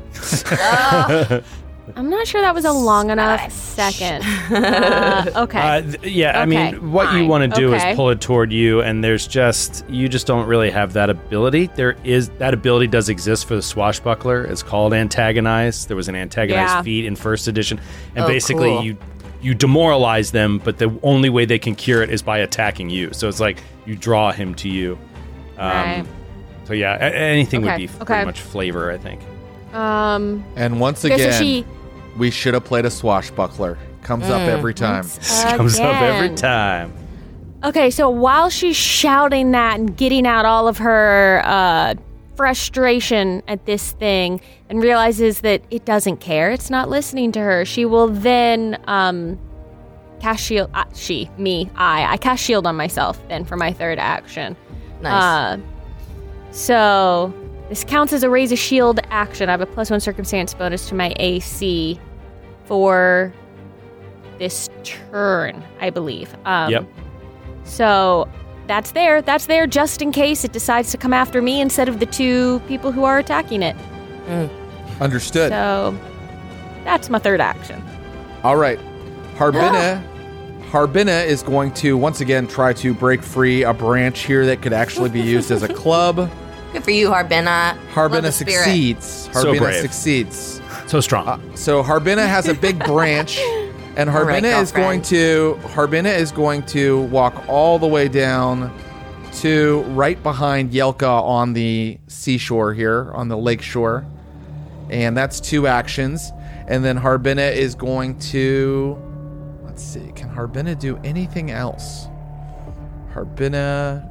I'm not sure that was a long enough second. Uh, okay. Uh, th- yeah, I Okay, mean, what you fine. want to do Okay. is pull it toward you, and there's just you just don't really have that ability. There is that ability does exist for the swashbuckler. It's called antagonize. There was an antagonize Yeah. feat in first edition, and Oh, basically cool. you you demoralize them, but the only way they can cure it is by attacking you. So it's like you draw him to you. Um, Right. So yeah, a- anything would Okay, be okay. pretty much flavor, I think. um. And once Okay, again, so she we should have played a swashbuckler. Comes up every time. Comes up every again. time. Okay, so while she's shouting that and getting out all of her uh, frustration at this thing and realizes that it doesn't care, it's not listening to her, she will then um, cast shield. Uh, she, me, I. I cast shield on myself then for my third action. Nice. Uh, so this counts as a raise a shield action. I have a plus one circumstance bonus to my A C for this turn, I believe. Um, Yep. So that's there. That's there just in case it decides to come after me instead of the two people who are attacking it. Understood. So that's my third action. All right. Harbina. Harbina is going to once again try to break free a branch here that could actually be used as a club. Good for you, Harbina. Love Harbina the spirit. succeeds. So Harbina brave. succeeds. So strong. Uh, so Harbina has a big branch, and All right, Harbina is going girlfriend. to Harbina is going to walk all the way down to right behind Yelka on the seashore here, on the lake shore, and that's two actions. And then Harbina is going to let's see, can Harbina do anything else? Harbina,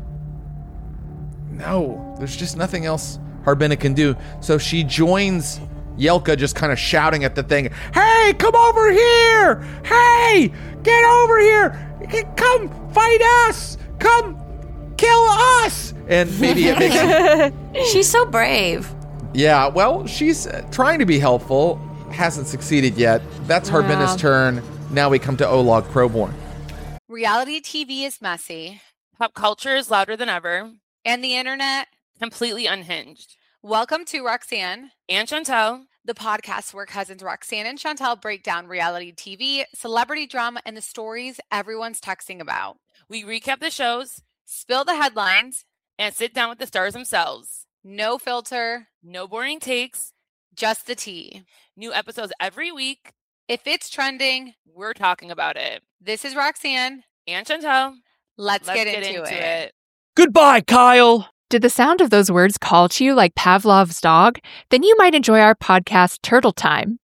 no, there's just nothing else Harbina can do. So she joins Yelka, just kind of shouting at the thing, "Hey, come over here! Hey, get over here! G- Come fight us! Come kill us!" And maybe it makes She's so brave. yeah, well, she's uh, trying to be helpful, hasn't succeeded yet. That's Harbina's Wow. turn. Now we come to Olog Crowborn. Reality T V is messy, Pop culture is louder than ever, and the internet. completely unhinged. Welcome to Roxanne, And Chantel, the podcast where cousins Roxanne and Chantel break down reality T V, celebrity drama, and the stories everyone's texting about. we recap the shows Spill the headlines, and sit down with the stars themselves. no filter, No boring takes, just the tea. new episodes every week. If it's trending, We're talking about it. this is Roxanne. And Chantel, Let's, let's get, into, it. it. Goodbye, Kyle. Did the sound of those words call to you like Pavlov's dog? Then you might enjoy our podcast, Turtle Time.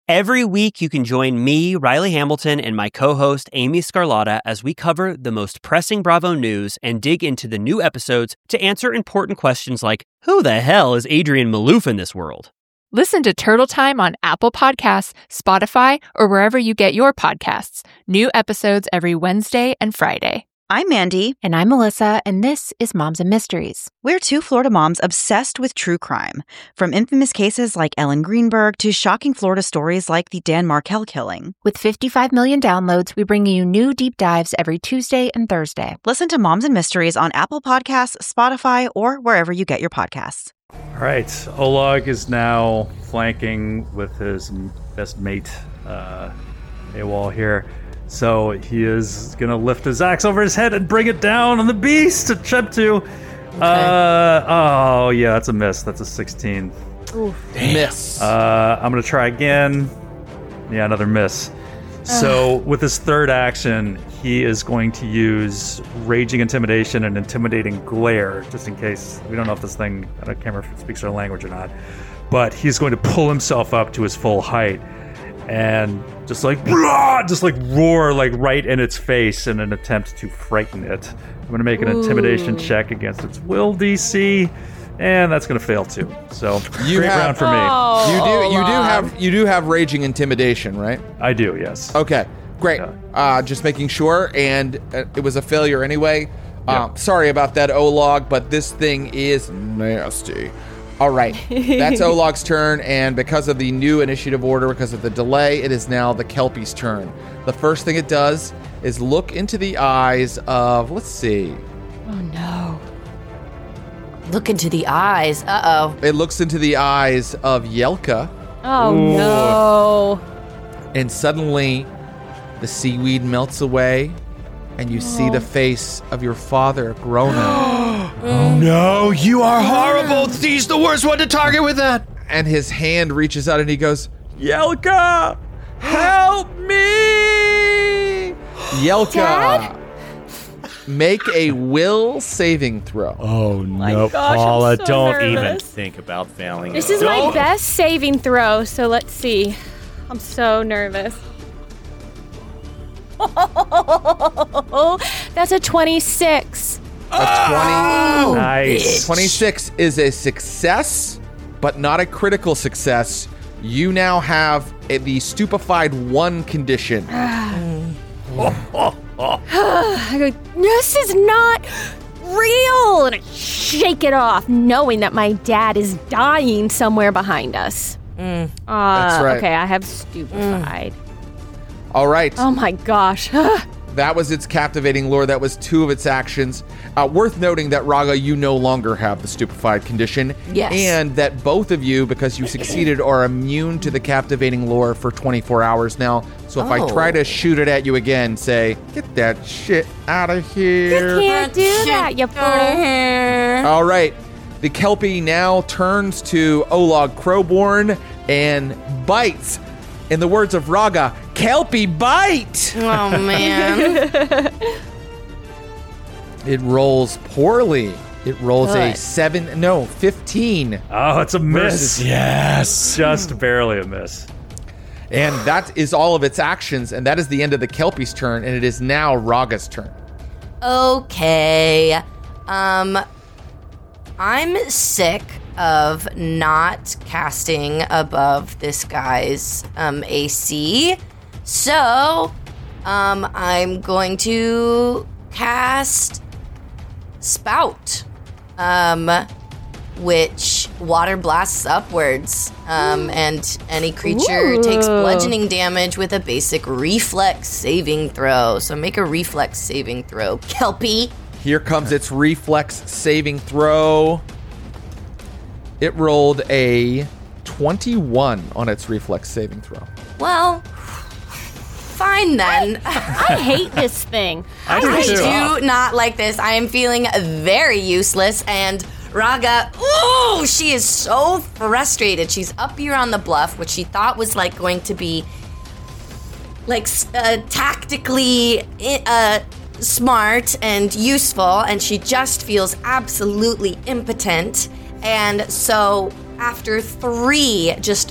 Every week, you can join me, Riley Hamilton, and my co-host, Amy Scarlatta, as we cover the most pressing Bravo news and dig into the new episodes to answer important questions like, who the hell is Adrian Malouf in this world? Listen to Turtle Time on Apple Podcasts, Spotify, or wherever you get your podcasts. New episodes every Wednesday and Friday. I'm Mandy. And I'm Melissa, and this is Moms and Mysteries. We're two Florida moms obsessed with true crime. From infamous cases like Ellen Greenberg to shocking Florida stories like the Dan Markel killing. With fifty-five million downloads, we bring you new deep dives every Tuesday and Thursday. Listen to Moms and Mysteries on Apple Podcasts, Spotify, or wherever you get your podcasts. All right, Olag is now flanking with his best mate, uh, AWOL here. So he is going to lift his axe over his head and bring it down on the beast to chip to. Okay. Uh, oh, yeah, that's a miss. That's a sixteen. Ooh. Miss. Uh, I'm going to try again. Yeah, another miss. So with his third action, he is going to use Raging Intimidation and Intimidating Glare, just in case. We don't know if this thing, I can't remember if it speaks our language or not. But he's going to pull himself up to his full height and just like, blah, just like roar like right in its face in an attempt to frighten it. I'm going to make an Ooh. Intimidation check against its will D C, and that's going to fail too. So you great have, round for me. Oh, you do, you do have, you do have Raging Intimidation, right? I do, yes. Okay, great. Yeah. Uh, just making sure, and uh, it was a failure anyway. Uh, yeah. Sorry about that, Olag, but this thing is nasty. All right, that's Olag's turn, and because of the new initiative order, because of the delay, it is now the Kelpie's turn. The first thing it does is look into the eyes of, let's see. Oh, no. Look into the eyes. Uh-oh. It looks into the eyes of Yelka. Oh, Ooh. no. And suddenly, the seaweed melts away, and you oh. see the face of your father, Grona. Oh no, you are horrible! He's the worst one to target with that! And his hand reaches out and he goes, Yelka! Help me! Yelka! Dad? Make a will saving throw. Oh My no, gosh, Paula, I'm so don't nervous. even think about failing. This is don't. my best saving throw, so let's see. I'm so nervous. That's a twenty-six. A twenty. Oh, nice. twenty-six is a success, but not a critical success. You now have a, the stupefied one condition. I go, this is not real, and I shake it off, knowing that my dad is dying somewhere behind us. Mm. Uh, That's right. Okay, I have stupefied. Mm. All right. Oh my gosh. That was its captivating lure. That was two of its actions. Uh, worth noting that, Raga, you no longer have the stupefied condition. Yes. And that both of you, because you succeeded, are immune to the captivating lure for twenty-four hours now. So if Oh. I try to shoot it at you again, say, get that shit out of here. You can't do that, you fool. All right. The Kelpie now turns to Olag Crowborn and bites. In the words of Raga, Kelpie bite! Oh, man. It rolls poorly. It rolls a Good. seven, no, fifteen. Oh, it's a miss. Versus- Yes. Just barely a miss. And that is all of its actions, and that is the end of the Kelpie's turn, and it is now Raga's turn. Okay. Um, I'm sick of not casting above this guy's um, A C. So, um, I'm going to cast Spout, um, which water blasts upwards, um, and any creature Ooh. takes bludgeoning damage with a basic reflex saving throw. So make a reflex saving throw, Kelpie. Here comes its reflex saving throw. It rolled a twenty-one on its reflex saving throw. Well, fine then. I hate this thing. I I do too. do not like this. I am feeling very useless, and Raga, ooh, she is so frustrated. She's up here on the bluff, which she thought was like going to be like uh, tactically uh, smart and useful, and she just feels absolutely impotent. And so after three just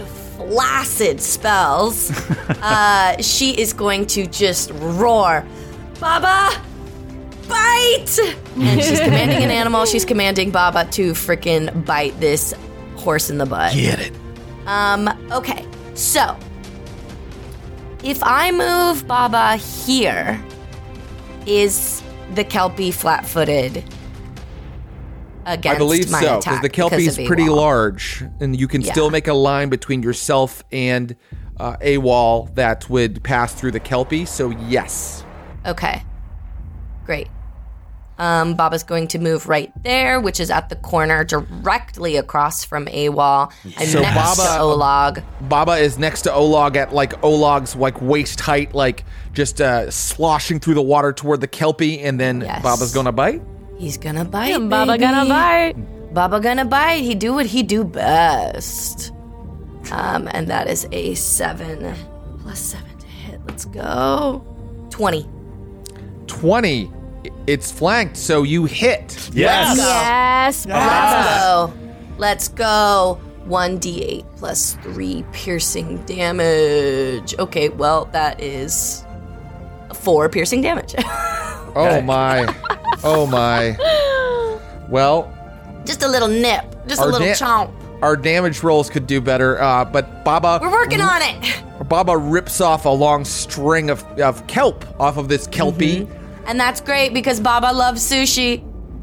placid spells, uh, she is going to just roar, Baba, bite! And she's commanding an animal. She's commanding Baba to freaking bite this horse in the butt. Get it. Um, okay, so if I move Baba here, is the Kelpie flat-footed against I believe my so, attack? because the Kelpie is pretty A W O L? large, and you can Yeah. still make a line between yourself and uh, A W O L that would pass through the Kelpie, so yes. Okay, great. Um, Baba's going to move right there, which is at the corner directly across from A W O L. I'm So next Baba- to Olag. Baba is next to Olag at like Olag's like waist height, like just uh, sloshing through the water toward the Kelpie, and then Yes. Baba's gonna bite. He's gonna bite, Yeah, Baba baby. gonna bite. Baba gonna bite. He do what he do best. Um, and that is a seven plus seven to hit. Let's go. Twenty. twenty. It's flanked, so you hit. Yes. Let's go. Let's go. one d eight plus three piercing damage. Okay, well, that is four piercing damage. Oh my. Oh my. Well, Just a little nip. Just a Our little da- chomp. our damage rolls could do better, uh, but Baba. We're working on it. Baba rips off a long string of, of kelp off of this Kelpie. Mm-hmm. And that's great because Baba loves sushi.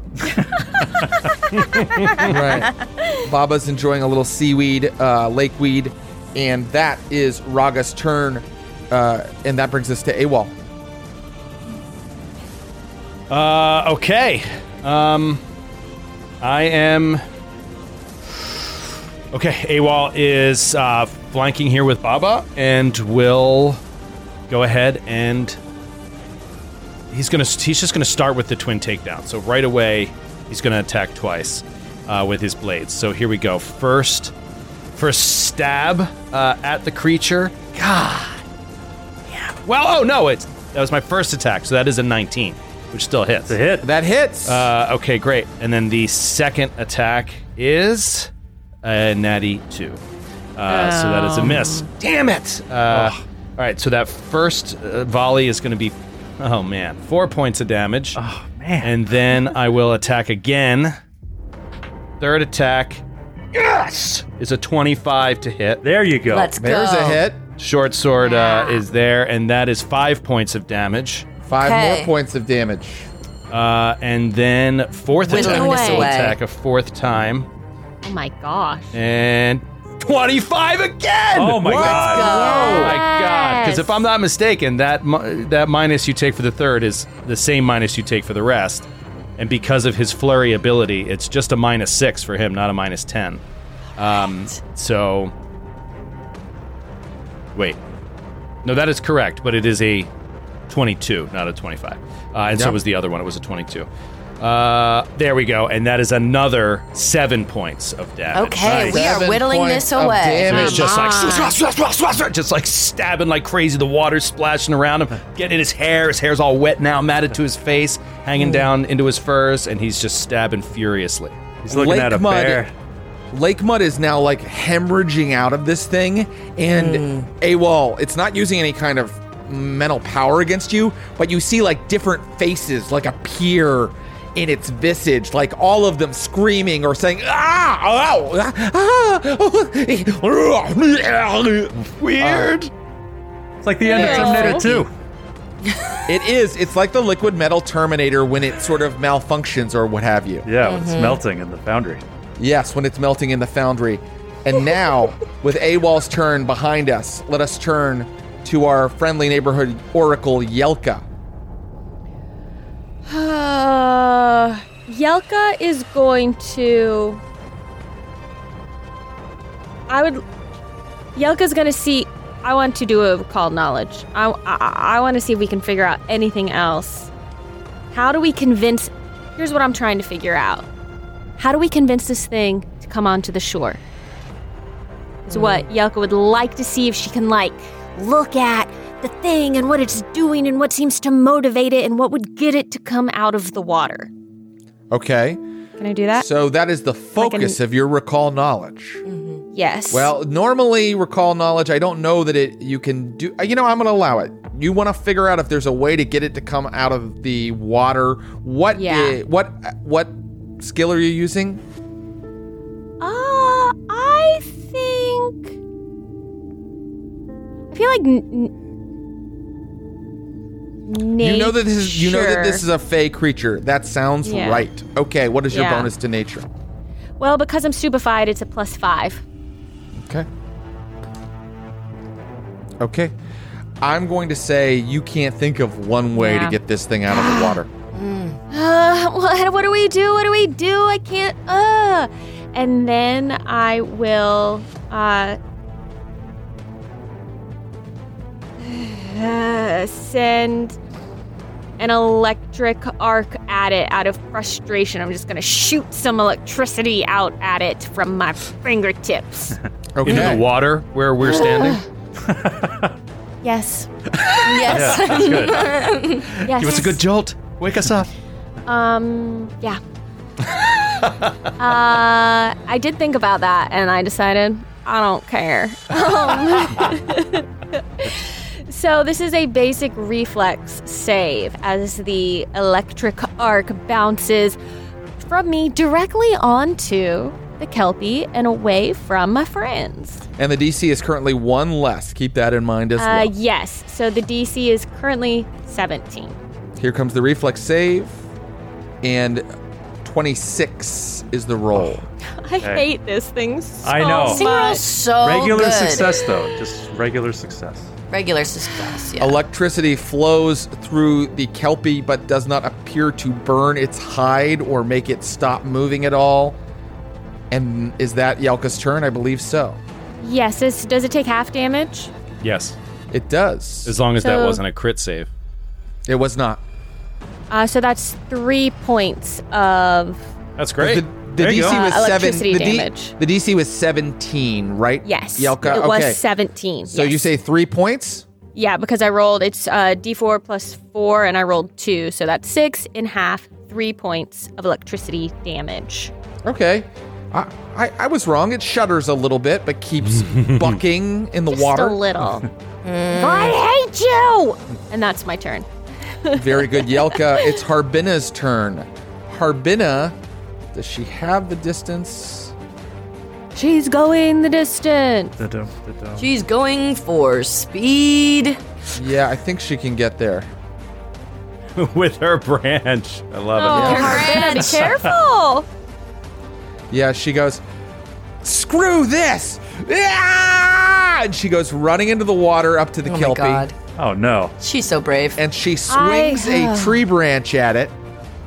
Right. Baba's enjoying a little seaweed, uh, lakeweed, and that is Raga's turn, uh, and that brings us to A W O L. Uh, okay. Um, I am. Okay, A W O L is uh, flanking here with Baba and will go ahead and he's gonna. He's just gonna start with the twin takedown. So right away, he's gonna attack twice uh, with his blades. So here we go. First, first stab uh, at the creature. God. Yeah. Well, oh no, it's that was my first attack. So that is a nineteen. Which still hits. A hit. That hits. Uh, okay, great. And then the second attack is a natty two. Uh, So that is a miss. Damn it! Uh, all right, so that first uh, volley is going to be, oh man, four points of damage. Oh man. And then I will attack again. Third attack, yes, is a twenty-five to hit. There you go. Let's There's go. a hit. Short sword uh, is there, and that is five points of damage. Five Okay. more points of damage. Uh, and then fourth Whittling attack. this I'll away. attack a fourth time. Oh my gosh. And twenty-five again! Oh my What? god. Oh my god! Because Yes. if I'm not mistaken, that mi- that minus you take for the third is the same minus you take for the rest. And because of his flurry ability, it's just a minus six for him, not a minus ten. Um, so, wait, no, that is correct, but it is a twenty-two, not a twenty-five. Uh, and so Yep. was the other one; it was a twenty-two. Uh, there we go, and that is another seven points of damage. Okay, we Seven are whittling points this of away. damage. It's just like Come on. swat, swat, swat, swat, swat, just like stabbing like crazy. The water's splashing around him, getting in his hair. His hair's all wet now, matted to his face, hanging down into his furs, and he's just stabbing furiously. He's looking Lake at a Mud. bear. Lake Mud is now like hemorrhaging out of this thing, and A W O L, it's not using any kind of mental power against you, but you see like different faces like appear in its visage, like all of them screaming or saying, ah, oh, ah, ah." Weird. It's like the end of Yeah. Terminator two. It is. It's like the liquid metal Terminator when it sort of malfunctions or what have you. Yeah, it's melting in the foundry. Yes, when it's melting in the foundry. And now, with A W O L's turn behind us, let us turn to our friendly neighborhood oracle, Yelka. Uh, Yelka is going to. I would. Yelka's going to see. I want to do a call knowledge. I, I, I want to see if we can figure out anything else. How do we convince. Here's what I'm trying to figure out. How do we convince this thing to come onto the shore? Is what Yelka would like to see if she can, like, look at the thing and what it's doing and what seems to motivate it and what would get it to come out of the water. Okay. Can I do that? So that is the focus of your recall knowledge. Yes. Well, normally recall knowledge, I don't know that it you can do. You know, I'm going to allow it. You want to figure out if there's a way to get it to come out of the water. What Yeah. i- what what skill are you using? Uh, I think. I feel like. N- n- You know that this is you know that this nature. is a fey creature. That sounds Yeah. right. Okay, what is your Yeah. bonus to nature? Well, because I'm stupefied, it's a plus five. Okay. Okay. I'm going to say you can't think of one way Yeah. to get this thing out of the water. Uh, what, what do we do? What do we do? I can't. Uh. And then I will. Uh. uh, send an electric arc at it out of frustration. I'm just gonna shoot some electricity out at it from my fingertips. Okay. Into the water where we're standing. Yes. Yes. Yeah, that's good. Yes. Give us a good jolt. Wake us up. Um, yeah. uh, I did think about that, and I decided I don't care. Um, so this is a basic reflex save, as the electric arc bounces from me directly onto the Kelpie and away from my friends. And the D C is currently one less. Keep that in mind as Uh, well. yes. So the D C is currently seventeen. Here comes the reflex save. And twenty-six is the roll. I Okay. hate this thing so I know. much. Zero's so regular good. success, though. Just regular success. Regular success, yeah. Electricity flows through the Kelpie but does not appear to burn its hide or make it stop moving at all. And is that Yelka's turn? I believe so. Yes. This, does it take half damage? Yes. It does. As long as that So- wasn't a crit save. It was not. Uh, so that's three points of That's great. The, the There D you C go. was Uh, seven. electricity The, D- damage. the D C was seventeen, right? yes. Yelka. It okay. was seventeen. So yes. you say three points? Yeah, because I rolled. It's uh, D four plus four, and I rolled two, so that's six in half. Three points of electricity damage. Okay. I, I, I was wrong. It shudders a little bit, but keeps bucking in the Just water. a little. I hate you. And that's my turn. Very good, Yelka. It's Harbina's turn. Harbina, does she have the distance? She's going the distance. Da-dum, da-dum. She's going for speed. Yeah, I think she can get there. With her branch. I love Oh, it. Harbina, be careful. Yeah, she goes, screw this! Ah! And she goes running into the water up to the Oh my Kelpie. God. Oh, no. She's so brave. And she swings I- a tree branch at it.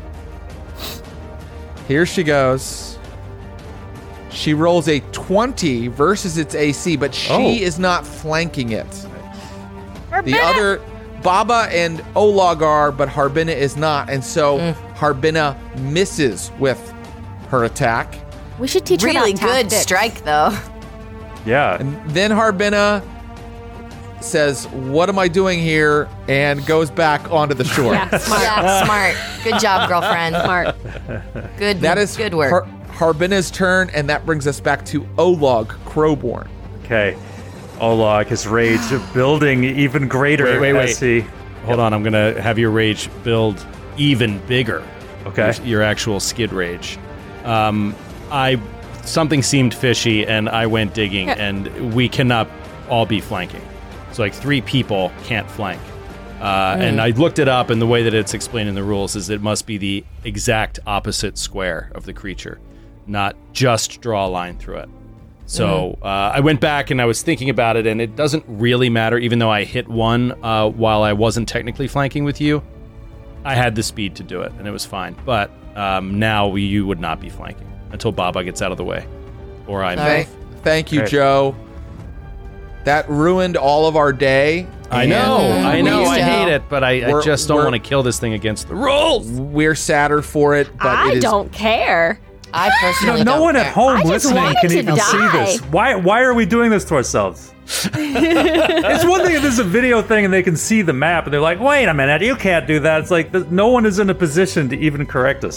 Here she goes. She rolls a twenty versus its A C, but she Oh. is not flanking it. The Harbina. other, Baba and Olag are, but Harbina is not. And so Mm. Harbina misses with her attack. We should teach her Really about good tactics. strike, though. Yeah. And then Harbina says, what am I doing here? And goes back onto the shore. Yeah, smart. Yeah, smart. Good job, girlfriend. Smart. Good. That is good work. Har- Harbina's turn, and that brings us back to Olag Crowborn. Okay. Olag, his rage building even greater. Wait, wait, wait. as he- Hold on. I'm going to have your rage build even bigger. Okay. Your, your actual skid rage. Um, I something seemed fishy, and I went digging, and we cannot all be flanking. So like three people can't flank. Uh, Mm. And I looked it up, and the way that it's explained in the rules is it must be the exact opposite square of the creature, not just draw a line through it. So uh, I went back and I was thinking about it, and it doesn't really matter, even though I hit one uh, while I wasn't technically flanking with you. I had the speed to do it, and it was fine. But um, now you would not be flanking until Baba gets out of the way, or I Thank, move. thank you, Okay. Joe. That ruined all of our day. I know, and I know, we- I hate it, but I, I We're- just don't we're- want to kill this thing against the rules. We're sadder for it, but I it is don't care. I You know, personally no don't one care. at home I just listening wanted can to even see die. this. Why why are we doing this to ourselves? It's one thing if this is a video thing and they can see the map and they're like, wait a minute, you can't do that. It's like th- no one is in a position to even correct us.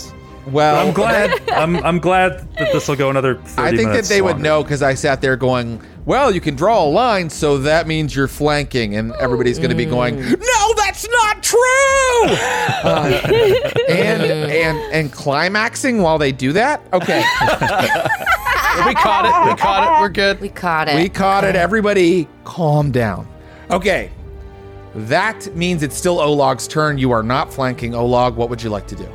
Well, I'm glad. I'm I'm glad that this will go another thirty I think that minutes they would longer. know because I sat there going, well, you can draw a line, so that means you're flanking, and everybody's going to be going, no, that's not true! uh, and, and, and climaxing while they do that? Okay. We caught it. We caught it. We're good. We caught it. We caught it. Everybody calm down. Okay. That means it's still Olog's turn. You are not flanking Olog. What would you like to do?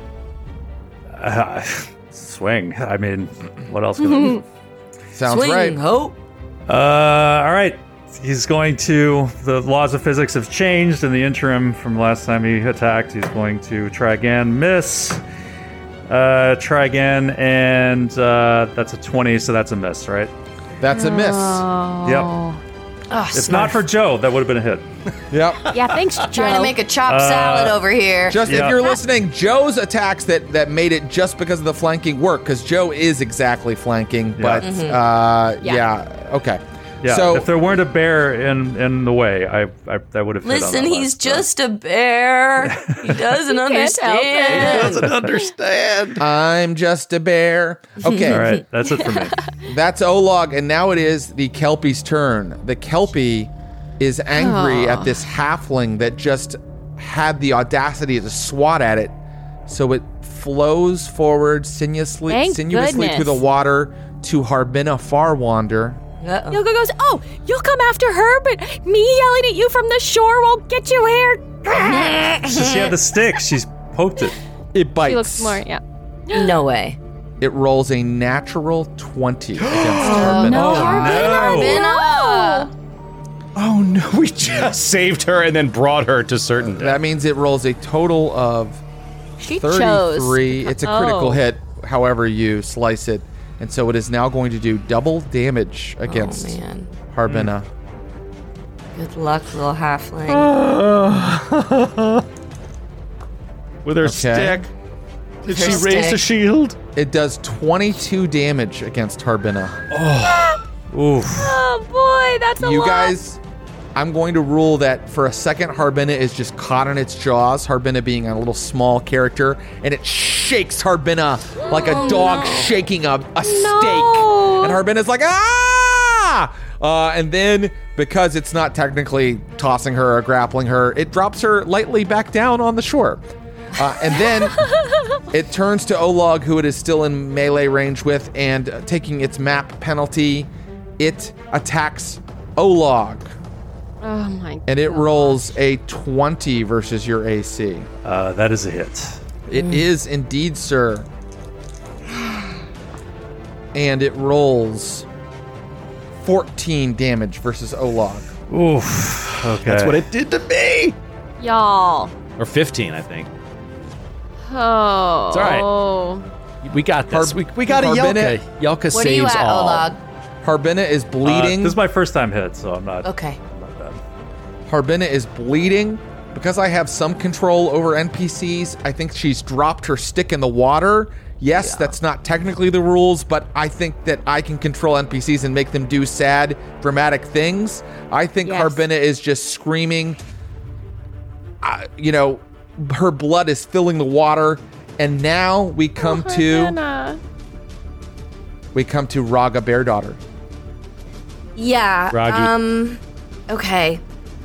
Uh, swing. I mean, what else can I do? Sounds Swing, right. Hope. Uh, all right. He's going to. The laws of physics have changed in the interim from last time he attacked. He's going to try again, miss. Uh, try again, and uh, that's a twenty, so that's a miss, right? That's a miss. Yep. Oh, If smart. not for Joe, that would have been a hit. Yep. Yeah, thanks, Joe. Trying to make a chopped Uh, salad over here. Just Yeah. if you're listening, Joe's attacks that that made it just because of the flanking work, because Joe is exactly flanking, but Mhm. uh, Yeah. yeah. okay. Yeah. So if there weren't a bear in in the way, I, I that would have. hit on Listen, that he's last, just a bear. He doesn't can't help it. understand. Doesn't understand. I'm just a bear. Okay. All right, that's it for me. That's Olog, and now it is the Kelpie's turn. The Kelpie is angry Oh. at this halfling that just had the audacity to swat at it. So it flows forward sinuously, Thank sinuously goodness. through the water to Harbina Farwander. Uh-oh. Yoko goes, oh, you'll come after her, but me yelling at you from the shore won't get you here. So she had the stick. She's poked it. It bites. She looks smart, yeah. No way. It rolls a natural twenty against Oh, Harbina. no, Oh, Harbina, no. Harbina. Oh no, we just saved her and then brought her to certain death. That means it rolls a total of She chose. thirty-three. It's a critical Oh. hit, however you slice it. And so it is now going to do double damage against Oh, man. Harbina. Good luck, little halfling. With her Okay. stick. Did Her she raise stick. the shield? It does twenty-two damage against Harbina. Oof. Oh, boy, that's a You lot. guys, I'm going to rule that for a second, Harbina is just caught in its jaws. Harbina being a little small character, and it shakes Harbina like a Oh, dog no. shaking a, a No. steak. And Harbina's like, ah! Uh, and then, because it's not technically tossing her or grappling her, it drops her lightly back down on the shore. Uh, and then it turns to Olog, who it is still in melee range with, and uh, taking its map penalty, it attacks Olog. Oh, my And it God. rolls a twenty versus your A C. Uh, that is a hit. It is indeed, sir. And it rolls fourteen damage versus Olog. Oof. Okay. That's what it did to me. Y'all. Or fifteen, I think. Oh. It's all right. We got this. Harb- we, we got a Harbina- Yelka. Yelka What are you saves at, all. Olog? Harbina is bleeding. Uh, this is my first time hit, so I'm not. Okay. I'm not bad. Harbina is bleeding. Because I have some control over N P Cs, I think she's dropped her stick in the water. Yes, that's not technically the rules, but I think that I can control N P Cs and make them do sad, dramatic things. I think Yes. Harbina is just screaming. Uh, you know, her blood is filling the water. And now we come Oh, to Harbina. we come to Raga Bear Daughter. Yeah. Ragi. Um. Okay.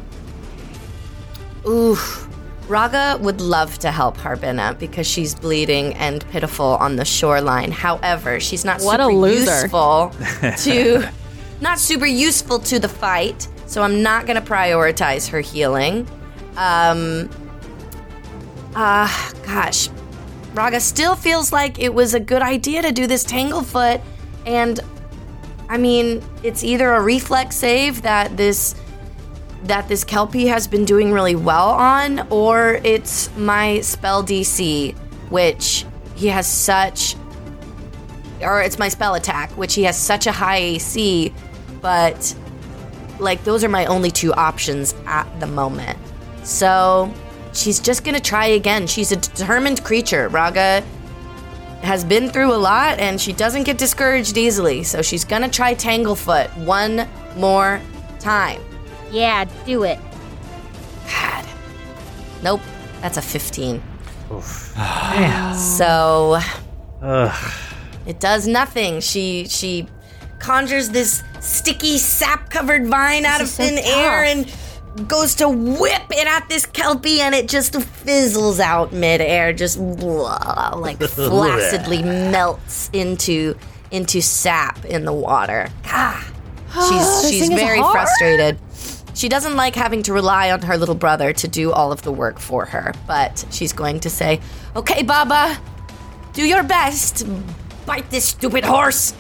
Oof. Raga would love to help Harbina because she's bleeding and pitiful on the shoreline. However, she's not What a super loser. useful to not super useful to the fight. So I'm not going to prioritize her healing. Um. Ah, uh, gosh. Raga still feels like it was a good idea to do this Tanglefoot, and I mean, it's either a reflex save that this that this Kelpie has been doing really well on, or it's my spell D C, which he has such, or it's my spell attack, which he has such a high A C, but like those are my only two options at the moment. So she's just gonna try again. She's a determined creature. Raga has been through a lot and she doesn't get discouraged easily. So she's gonna try Tanglefoot one more time. Yeah, do it. God. Nope. That's a fifteen. So Ugh. It does nothing. She she conjures this sticky sap-covered vine out of is so thin tough. air and goes to whip it at this Kelpie, and it just fizzles out midair, just blah, like flaccidly melts into into sap in the water. Ah, she's This she's thing is very hard. frustrated. She doesn't like having to rely on her little brother to do all of the work for her, but she's going to say, "Okay, Baba, do your best. Bite this stupid horse."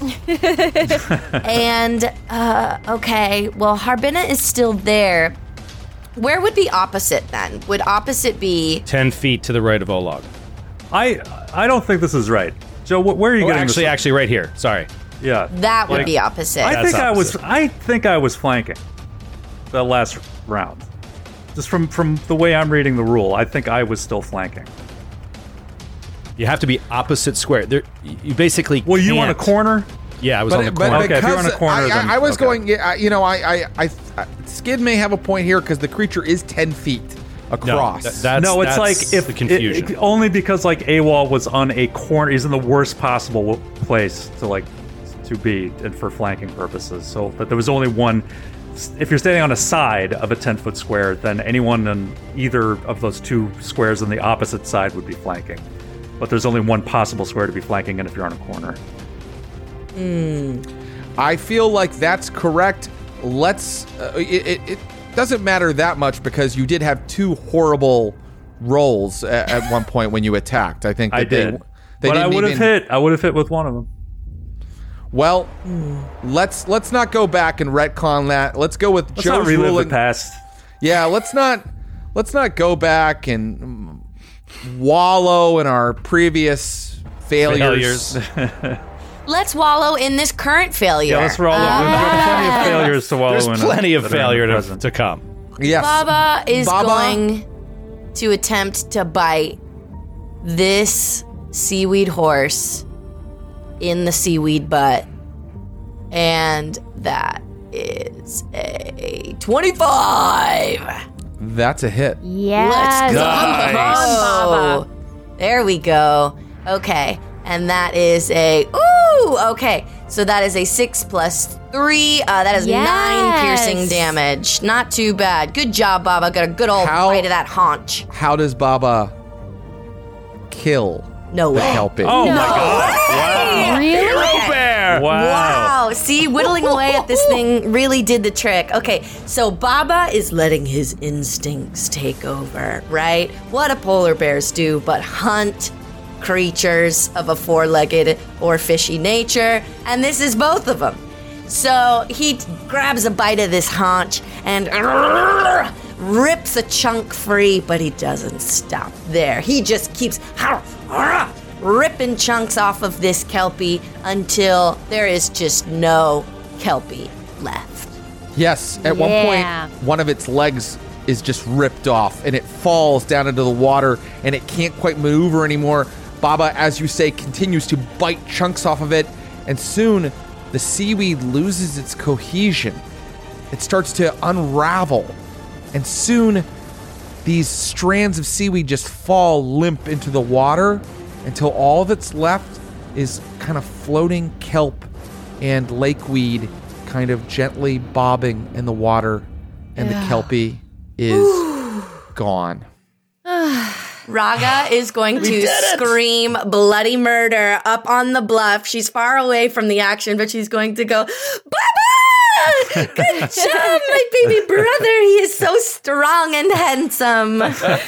And, uh, okay, well, Harbina is still there. Where would be opposite then? Would opposite be... Ten feet to the right of Olag. I I don't think this is right. Joe, wh- where are you Oh, getting actually, this? actually, right here. Sorry. Yeah. That would Like, be opposite. I That's think I was. opposite. I think I was flanking the last round. Just from from the way I'm reading the rule, I think I was still flanking. You have to be opposite square. There, you basically. Well, you on a can't- corner? Yeah, I was But, on the but corner. Okay, if you're because on a corner, I, I- then- I was okay. going, yeah, I- you know, I, I, I, I, Skid may have a point here because the creature is ten feet across. th- that's- no, it's that's like if the confusion. it- it- only because like AWOL was on a corner. He's in the worst possible place to like to be and for flanking purposes. So that there was only one. If you're standing on a side of a ten foot square, then anyone on either of those two squares on the opposite side would be flanking. But there's only one possible square to be flanking, and if you're on a corner. Hmm. I feel like that's correct. Let's. Uh, it, it, it doesn't matter that much because you did have two horrible rolls at, at one point when you attacked. I think that I they, did, they but I didn't would have even- hit. I would have hit with one of them. Well, let's let's not go back and retcon that. Let's go with Let's Joe's not relive ruling. the past. Yeah, let's not let's not go back and mm, wallow in our previous failures. Let's wallow in this current failure. Yeah, let's roll. There's plenty of failures to wallow There's in. plenty of that are in the failure to, present. to come. Yes. Baba is Baba? going to attempt to bite this seaweed horse in the seaweed butt. And that is a twenty-five. That's a hit. Yes. Let's go. Come on, Baba. There we go. Okay. And that is a, ooh, okay. So that is a six plus three. Uh, that is Yes. nine piercing damage. Not too bad. Good job, Baba. Got a good old How- bite of that haunch. How does Baba kill No the way. Kelpie? Oh No my god! way. Wow! Really? Bear. Wow! Wow. See, whittling away at this thing really did the trick. Okay, so Baba is letting his instincts take over, right? What do polar bears do but hunt creatures of a four-legged or fishy nature? And this is both of them. So he t- grabs a bite of this haunch and rips a chunk free, but he doesn't stop there. He just keeps ripping chunks off of this Kelpie until there is just no Kelpie left. Yes, at Yeah. one point, one of its legs is just ripped off and it falls down into the water and it can't quite maneuver anymore. Baba, as you say, continues to bite chunks off of it, and soon the seaweed loses its cohesion. It starts to unravel, and soon these strands of seaweed just fall limp into the water until all that's left is kind of floating kelp and lakeweed kind of gently bobbing in the water, and the Kelpie is gone. Raga is going to scream bloody murder up on the bluff. She's far away from the action, but she's going to go, Baba! Good job, my baby brother. He is so strong and handsome.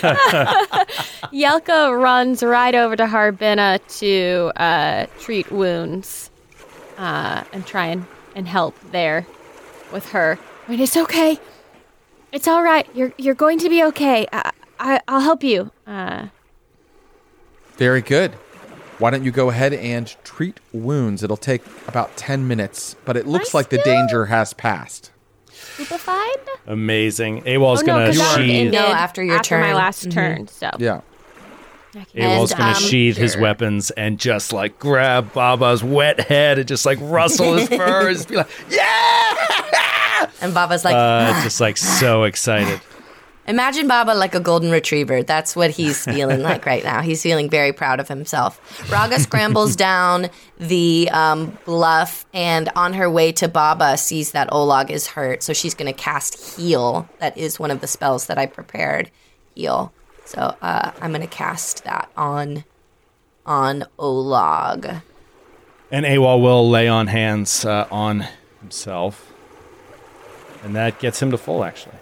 Yelka runs right over to Harbina to uh, treat wounds uh, and try and, and help there with her. I mean, it's okay. It's all right. You're you're going to be okay. I, I I'll help you. Uh, Very good. Why don't you go ahead and treat wounds? It'll take about ten minutes, but it looks like the danger has passed. stupefied? Amazing. AWOL's oh, no, gonna 'cause that sheathe. ended No, after your after my turn. last Mhm. turn. So Yeah. AWOL's And, gonna um, sheathe his sure. weapons and just like grab Baba's wet head and just like rustle his fur and just be like, And Baba's like, uh, just like so excited. Imagine Baba like a golden retriever. That's what he's feeling like right now. He's feeling very proud of himself. Raga scrambles down the um, bluff, and on her way to Baba, sees that Olag is hurt. So she's going to cast Heal. That is one of the spells that I prepared. Heal. So uh, I'm going to cast that on on Olag. And Awal will lay on hands uh, on himself. And that gets him to full, actually.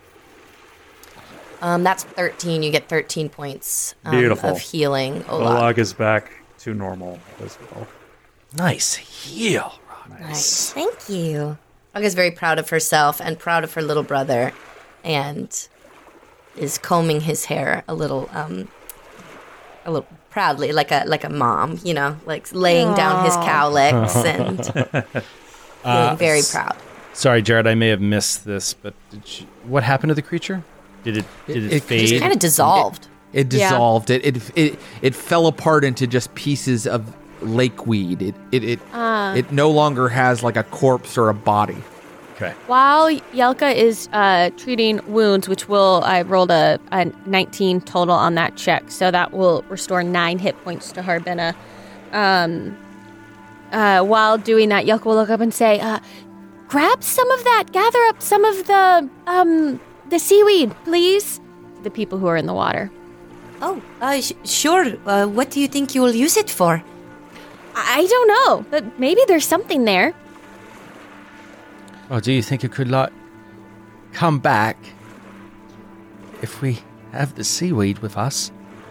Um, that's thirteen. You get thirteen points um, Beautiful. of healing. Olag. Olag. is back to normal as well. Nice heal. Nice. nice. Thank you. Olag is very proud of herself and proud of her little brother, and is combing his hair a little, um, a little proudly, like a like a mom, you know, like laying Aww. down his cowlicks and feeling uh, very proud. Sorry, Jared, I may have missed this, but did you, what happened to the creature? Did it did it, it fade? It kind of dissolved. It, it dissolved. Yeah. It, it it it fell apart into just pieces of lakeweed. It it it, uh, it no longer has like a corpse or a body. Okay. While Yelka is uh, treating wounds, which will I rolled a, a nineteen total on that check, so that will restore nine hit points to Harbina. Um, uh, while doing that, Yelka will look up and say, uh, "Grab some of that. Gather up some of the um." The seaweed, please. The people who are in the water. Oh, uh, sh- sure. Uh, what do you think you will use it for? I don't know, but maybe there's something there. Oh, do you think it could, like, come back if we have the seaweed with us?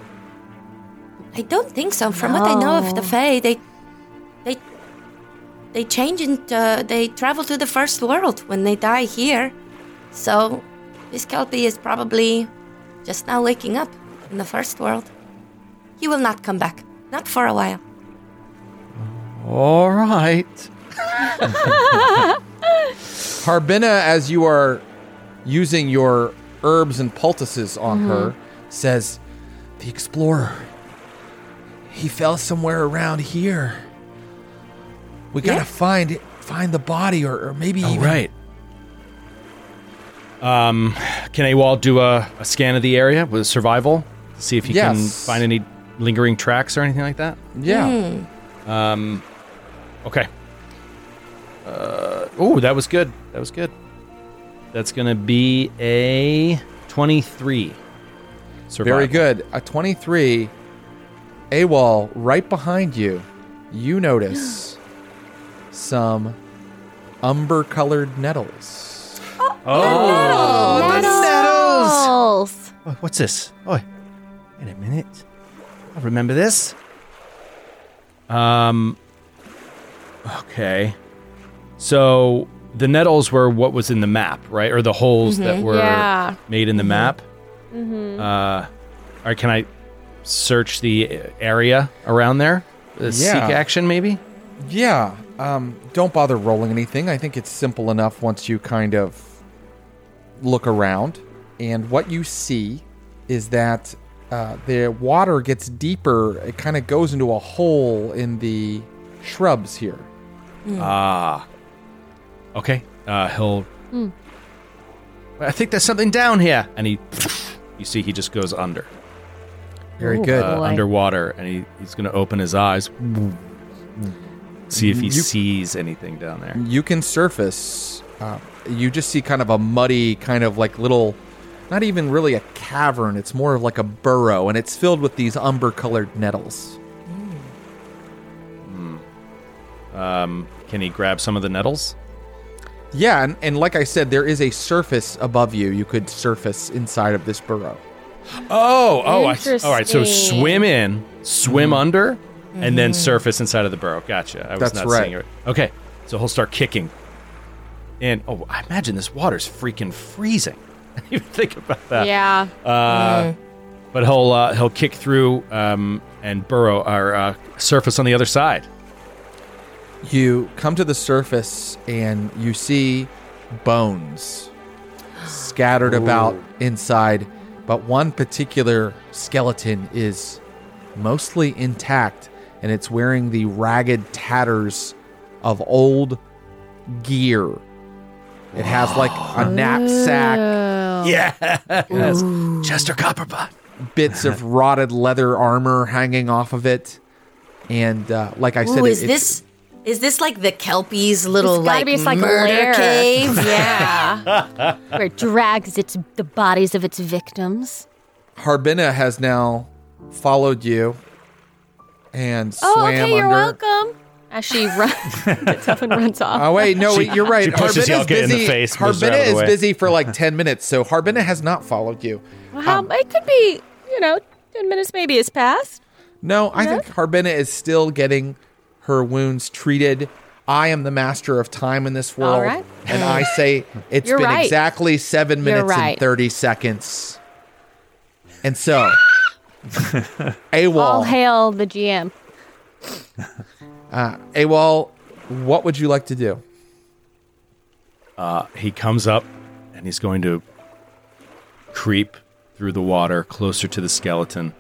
I don't think so. From no. what I know of the Fae, they, they, they change and uh, they travel to the first world when they die here. So this Kelpie is probably just now waking up in the first world. He will not come back. Not for a while. All right. Harbina, as you are using your herbs and poultices on mm-hmm. her, says, "The explorer, he fell somewhere around here. We gotta yeah. find find the body, or, or maybe oh, even..." Right. Um, can Awal do a, a scan of the area with survival to see if he yes. can find any lingering tracks or anything like that? Yeah. Mm. Um, okay. Uh, oh, that was good. That was good. That's going to be a twenty-three. Survival. Very good. A twenty-three. Awal, right behind you, you notice some umber-colored nettles. Oh, oh the nettles! Oh, what's this? Oh, wait a minute. I remember this. Um. Okay. So the nettles were what was in the map, right? Or the holes mm-hmm. that were yeah. made in the mm-hmm. map. Mm-hmm. Uh, all right. Can I search the area around there? The yeah. seek action, maybe. Yeah. Um. Don't bother rolling anything. I think it's simple enough once you kind of look around, and what you see is that uh, the water gets deeper. It kind of goes into a hole in the shrubs here. Mm. Ah. Okay. Uh, he'll... Mm. I think there's something down here. And he... You see, he just goes under. Very Ooh, good. Uh, underwater, and he, he's going to open his eyes. See if he you, sees anything down there. You can surface... Uh, you just see kind of a muddy, kind of like little, not even really a cavern. It's more of like a burrow, and it's filled with these umber-colored nettles. Mm. Um, can he grab some of the nettles? Yeah, and, and like I said, there is a surface above you. You could surface inside of this burrow. Oh, oh, I, all right. So swim in, swim mm. under, mm-hmm. and then surface inside of the burrow. Gotcha. I was That's not right. seeing it. Okay, so he'll start kicking. And, oh, I imagine this water's freaking freezing. I didn't even think about that. Yeah. Uh, mm. But he'll uh, he'll kick through um, and burrow or uh, surface on the other side. You come to the surface and you see bones scattered Ooh. about inside, but one particular skeleton is mostly intact, and it's wearing the ragged tatters of old gear. It has like a knapsack Yeah. Yes. Chester Copperpot. Bits of rotted leather armor hanging off of it. And uh, like I said, Ooh, it, is it's, this is this like the Kelpies' little It's gotta like, be it's like a murder lair. cave? Yeah. Where it drags its the bodies of its victims. Harbina has now followed you and Oh, swam okay, you're under. welcome. As she runs, gets up and runs off. Oh wait, no, She- you're right. she pushes Harbina's Yelka in the busy. face, moves her out Harbina of the is way. busy for like ten minutes, so Harbina has not followed you. Well, how, it could be, you know, ten minutes maybe has passed. No, I Yeah. think Harbina is still getting her wounds treated. I am the master of time in this world, All right. and I say it's You're been right. exactly seven You're minutes right. and thirty seconds. And so, AWOL, All hail the G M. uh, AWOL, what would you like to do? Uh, he comes up and he's going to creep through the water closer to the skeleton.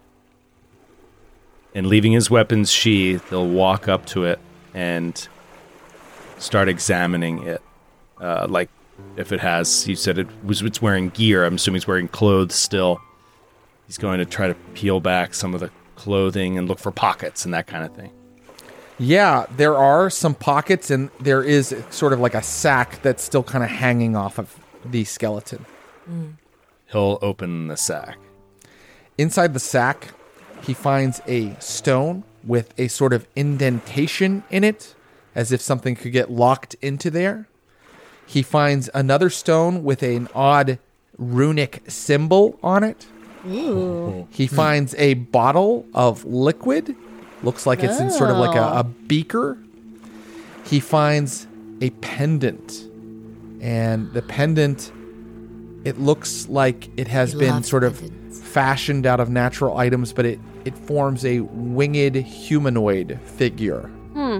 And leaving his weapons sheathed, he'll walk up to it and start examining it. Uh, like if it has, you said it was it's wearing gear. I'm assuming he's wearing clothes still. He's going to try to peel back some of the clothing and look for pockets and that kind of thing. Yeah, there are some pockets, and there is sort of like a sack that's still kind of hanging off of the skeleton. He'll open the sack. Inside the sack, he finds a stone with a sort of indentation in it, as if something could get locked into there. He finds another stone with an odd runic symbol on it. Ooh. He finds a bottle of liquid. Looks like it's in sort of like a, a beaker. He finds a pendant. And the pendant, it looks like it has I been love sort of fashioned out of natural items, but it, it forms a winged humanoid figure. Hmm.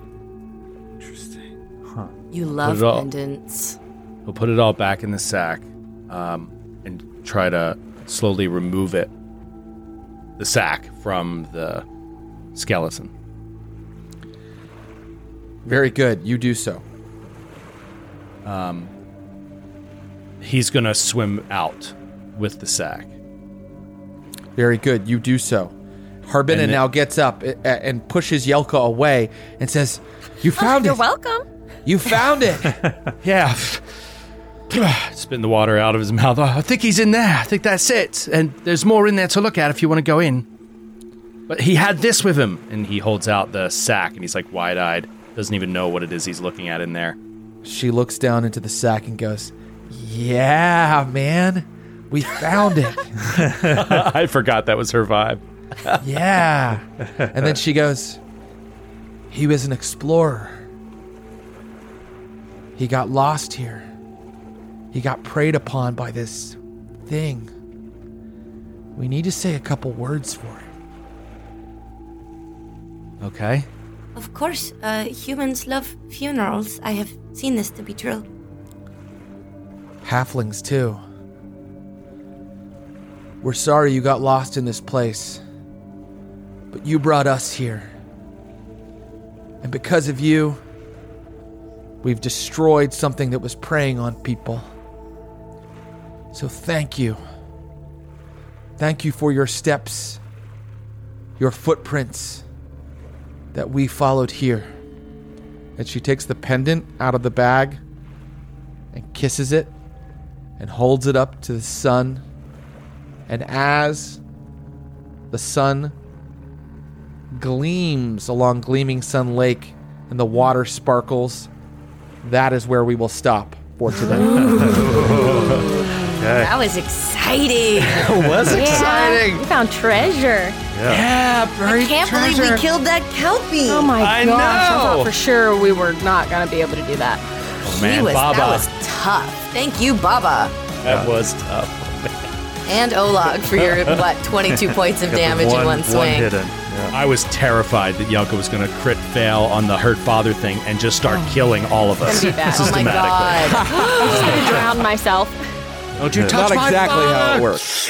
You love Put it all- pendants. He'll put it all back in the sack um, and try to slowly remove it, the sack, from the skeleton. Very good. You do so. Um, he's going to swim out with the sack. Very good. You do so. Harbina And now gets up a- a- and pushes Yelka away and says, "You found You're it. welcome. You found it." Yeah. Spitting the water out of his mouth. I think he's in there. I think that's it. And there's more in there to look at if you want to go in. But he had this with him. And he holds out the sack and he's like wide-eyed. Doesn't even know what it is he's looking at in there. She looks down into the sack and goes, "Yeah, man. We found it." I forgot that was her vibe. Yeah. And then she goes, "He was an explorer. He got lost here. He got preyed upon by this thing. We need to say a couple words for it." Okay. Of course, uh, humans love funerals. I have seen this to be true. Halflings, too. We're sorry you got lost in this place, but you brought us here. And because of you, we've destroyed something that was preying on people. So thank you. Thank you for your steps, your footprints that we followed here. And she takes the pendant out of the bag and kisses it and holds it up to the sun. And as the sun gleams along Gleaming Sun Lake and the water sparkles, that is where we will stop for today. That was exciting. It was exciting. We found treasure. Yeah, I can't believe we killed that Kelpie. Oh my I gosh. I know. thought for sure we were not going to be able to do that. Oh, man, He was, Baba. That was tough. Thank you, Baba. That was tough. And Olag for your, what, twenty-two points of Got the damage in one swing. hidden. Yeah. I was terrified that Yelka was going to crit fail on the hurt father thing and just start killing all of us It's gonna be bad. Oh my systematically. god. I just had to drown myself. Don't you touch Not my exactly how it father. works.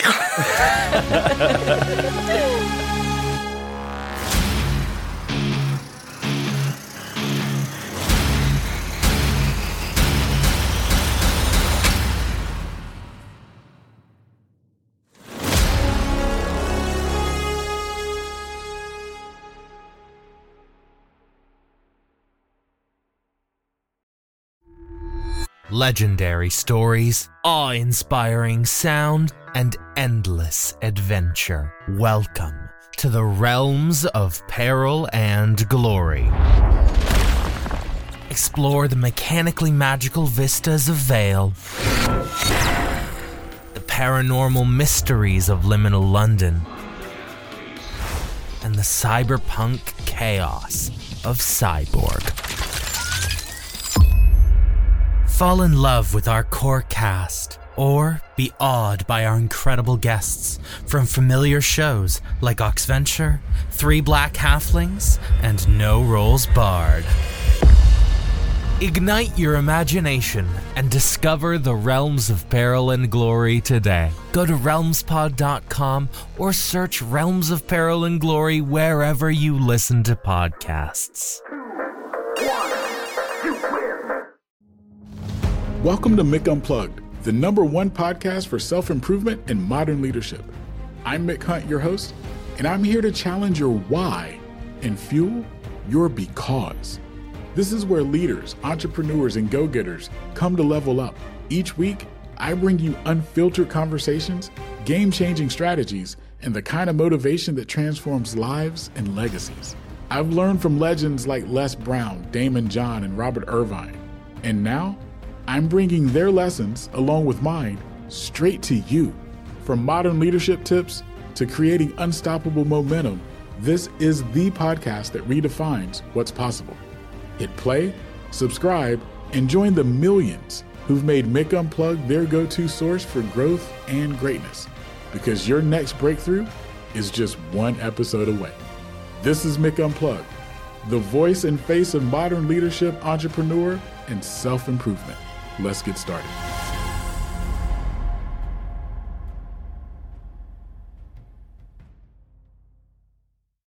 legendary stories, awe-inspiring sound, and endless adventure. Welcome to the realms of peril and glory. Explore the mechanically magical vistas of Vale, the paranormal mysteries of liminal London, and the cyberpunk chaos of Cyborg. Fall in love with our core cast, or be awed by our incredible guests from familiar shows like Oxventure, Three Black Halflings, and No Rolls Barred. Ignite your imagination and discover the realms of peril and glory today. Go to realms pod dot com or search Realms of Peril and Glory wherever you listen to podcasts. Welcome to Mick Unplugged, the number one podcast for self-improvement and modern leadership. I'm Mick Hunt, your host, and I'm here to challenge your why and fuel your because. This is where leaders, entrepreneurs, and go-getters come to level up. Each week, I bring you unfiltered conversations, game-changing strategies, and the kind of motivation that transforms lives and legacies. I've learned from legends like Les Brown, Damon John, and Robert Irvine. And now, I'm bringing their lessons, along with mine, straight to you. From modern leadership tips to creating unstoppable momentum, this is the podcast that redefines what's possible. Hit play, subscribe, and join the millions who've made Mick Unplugged their go-to source for growth and greatness. Because your next breakthrough is just one episode away. This is Mick Unplugged, the voice and face of modern leadership, entrepreneur, and self-improvement. Let's get started.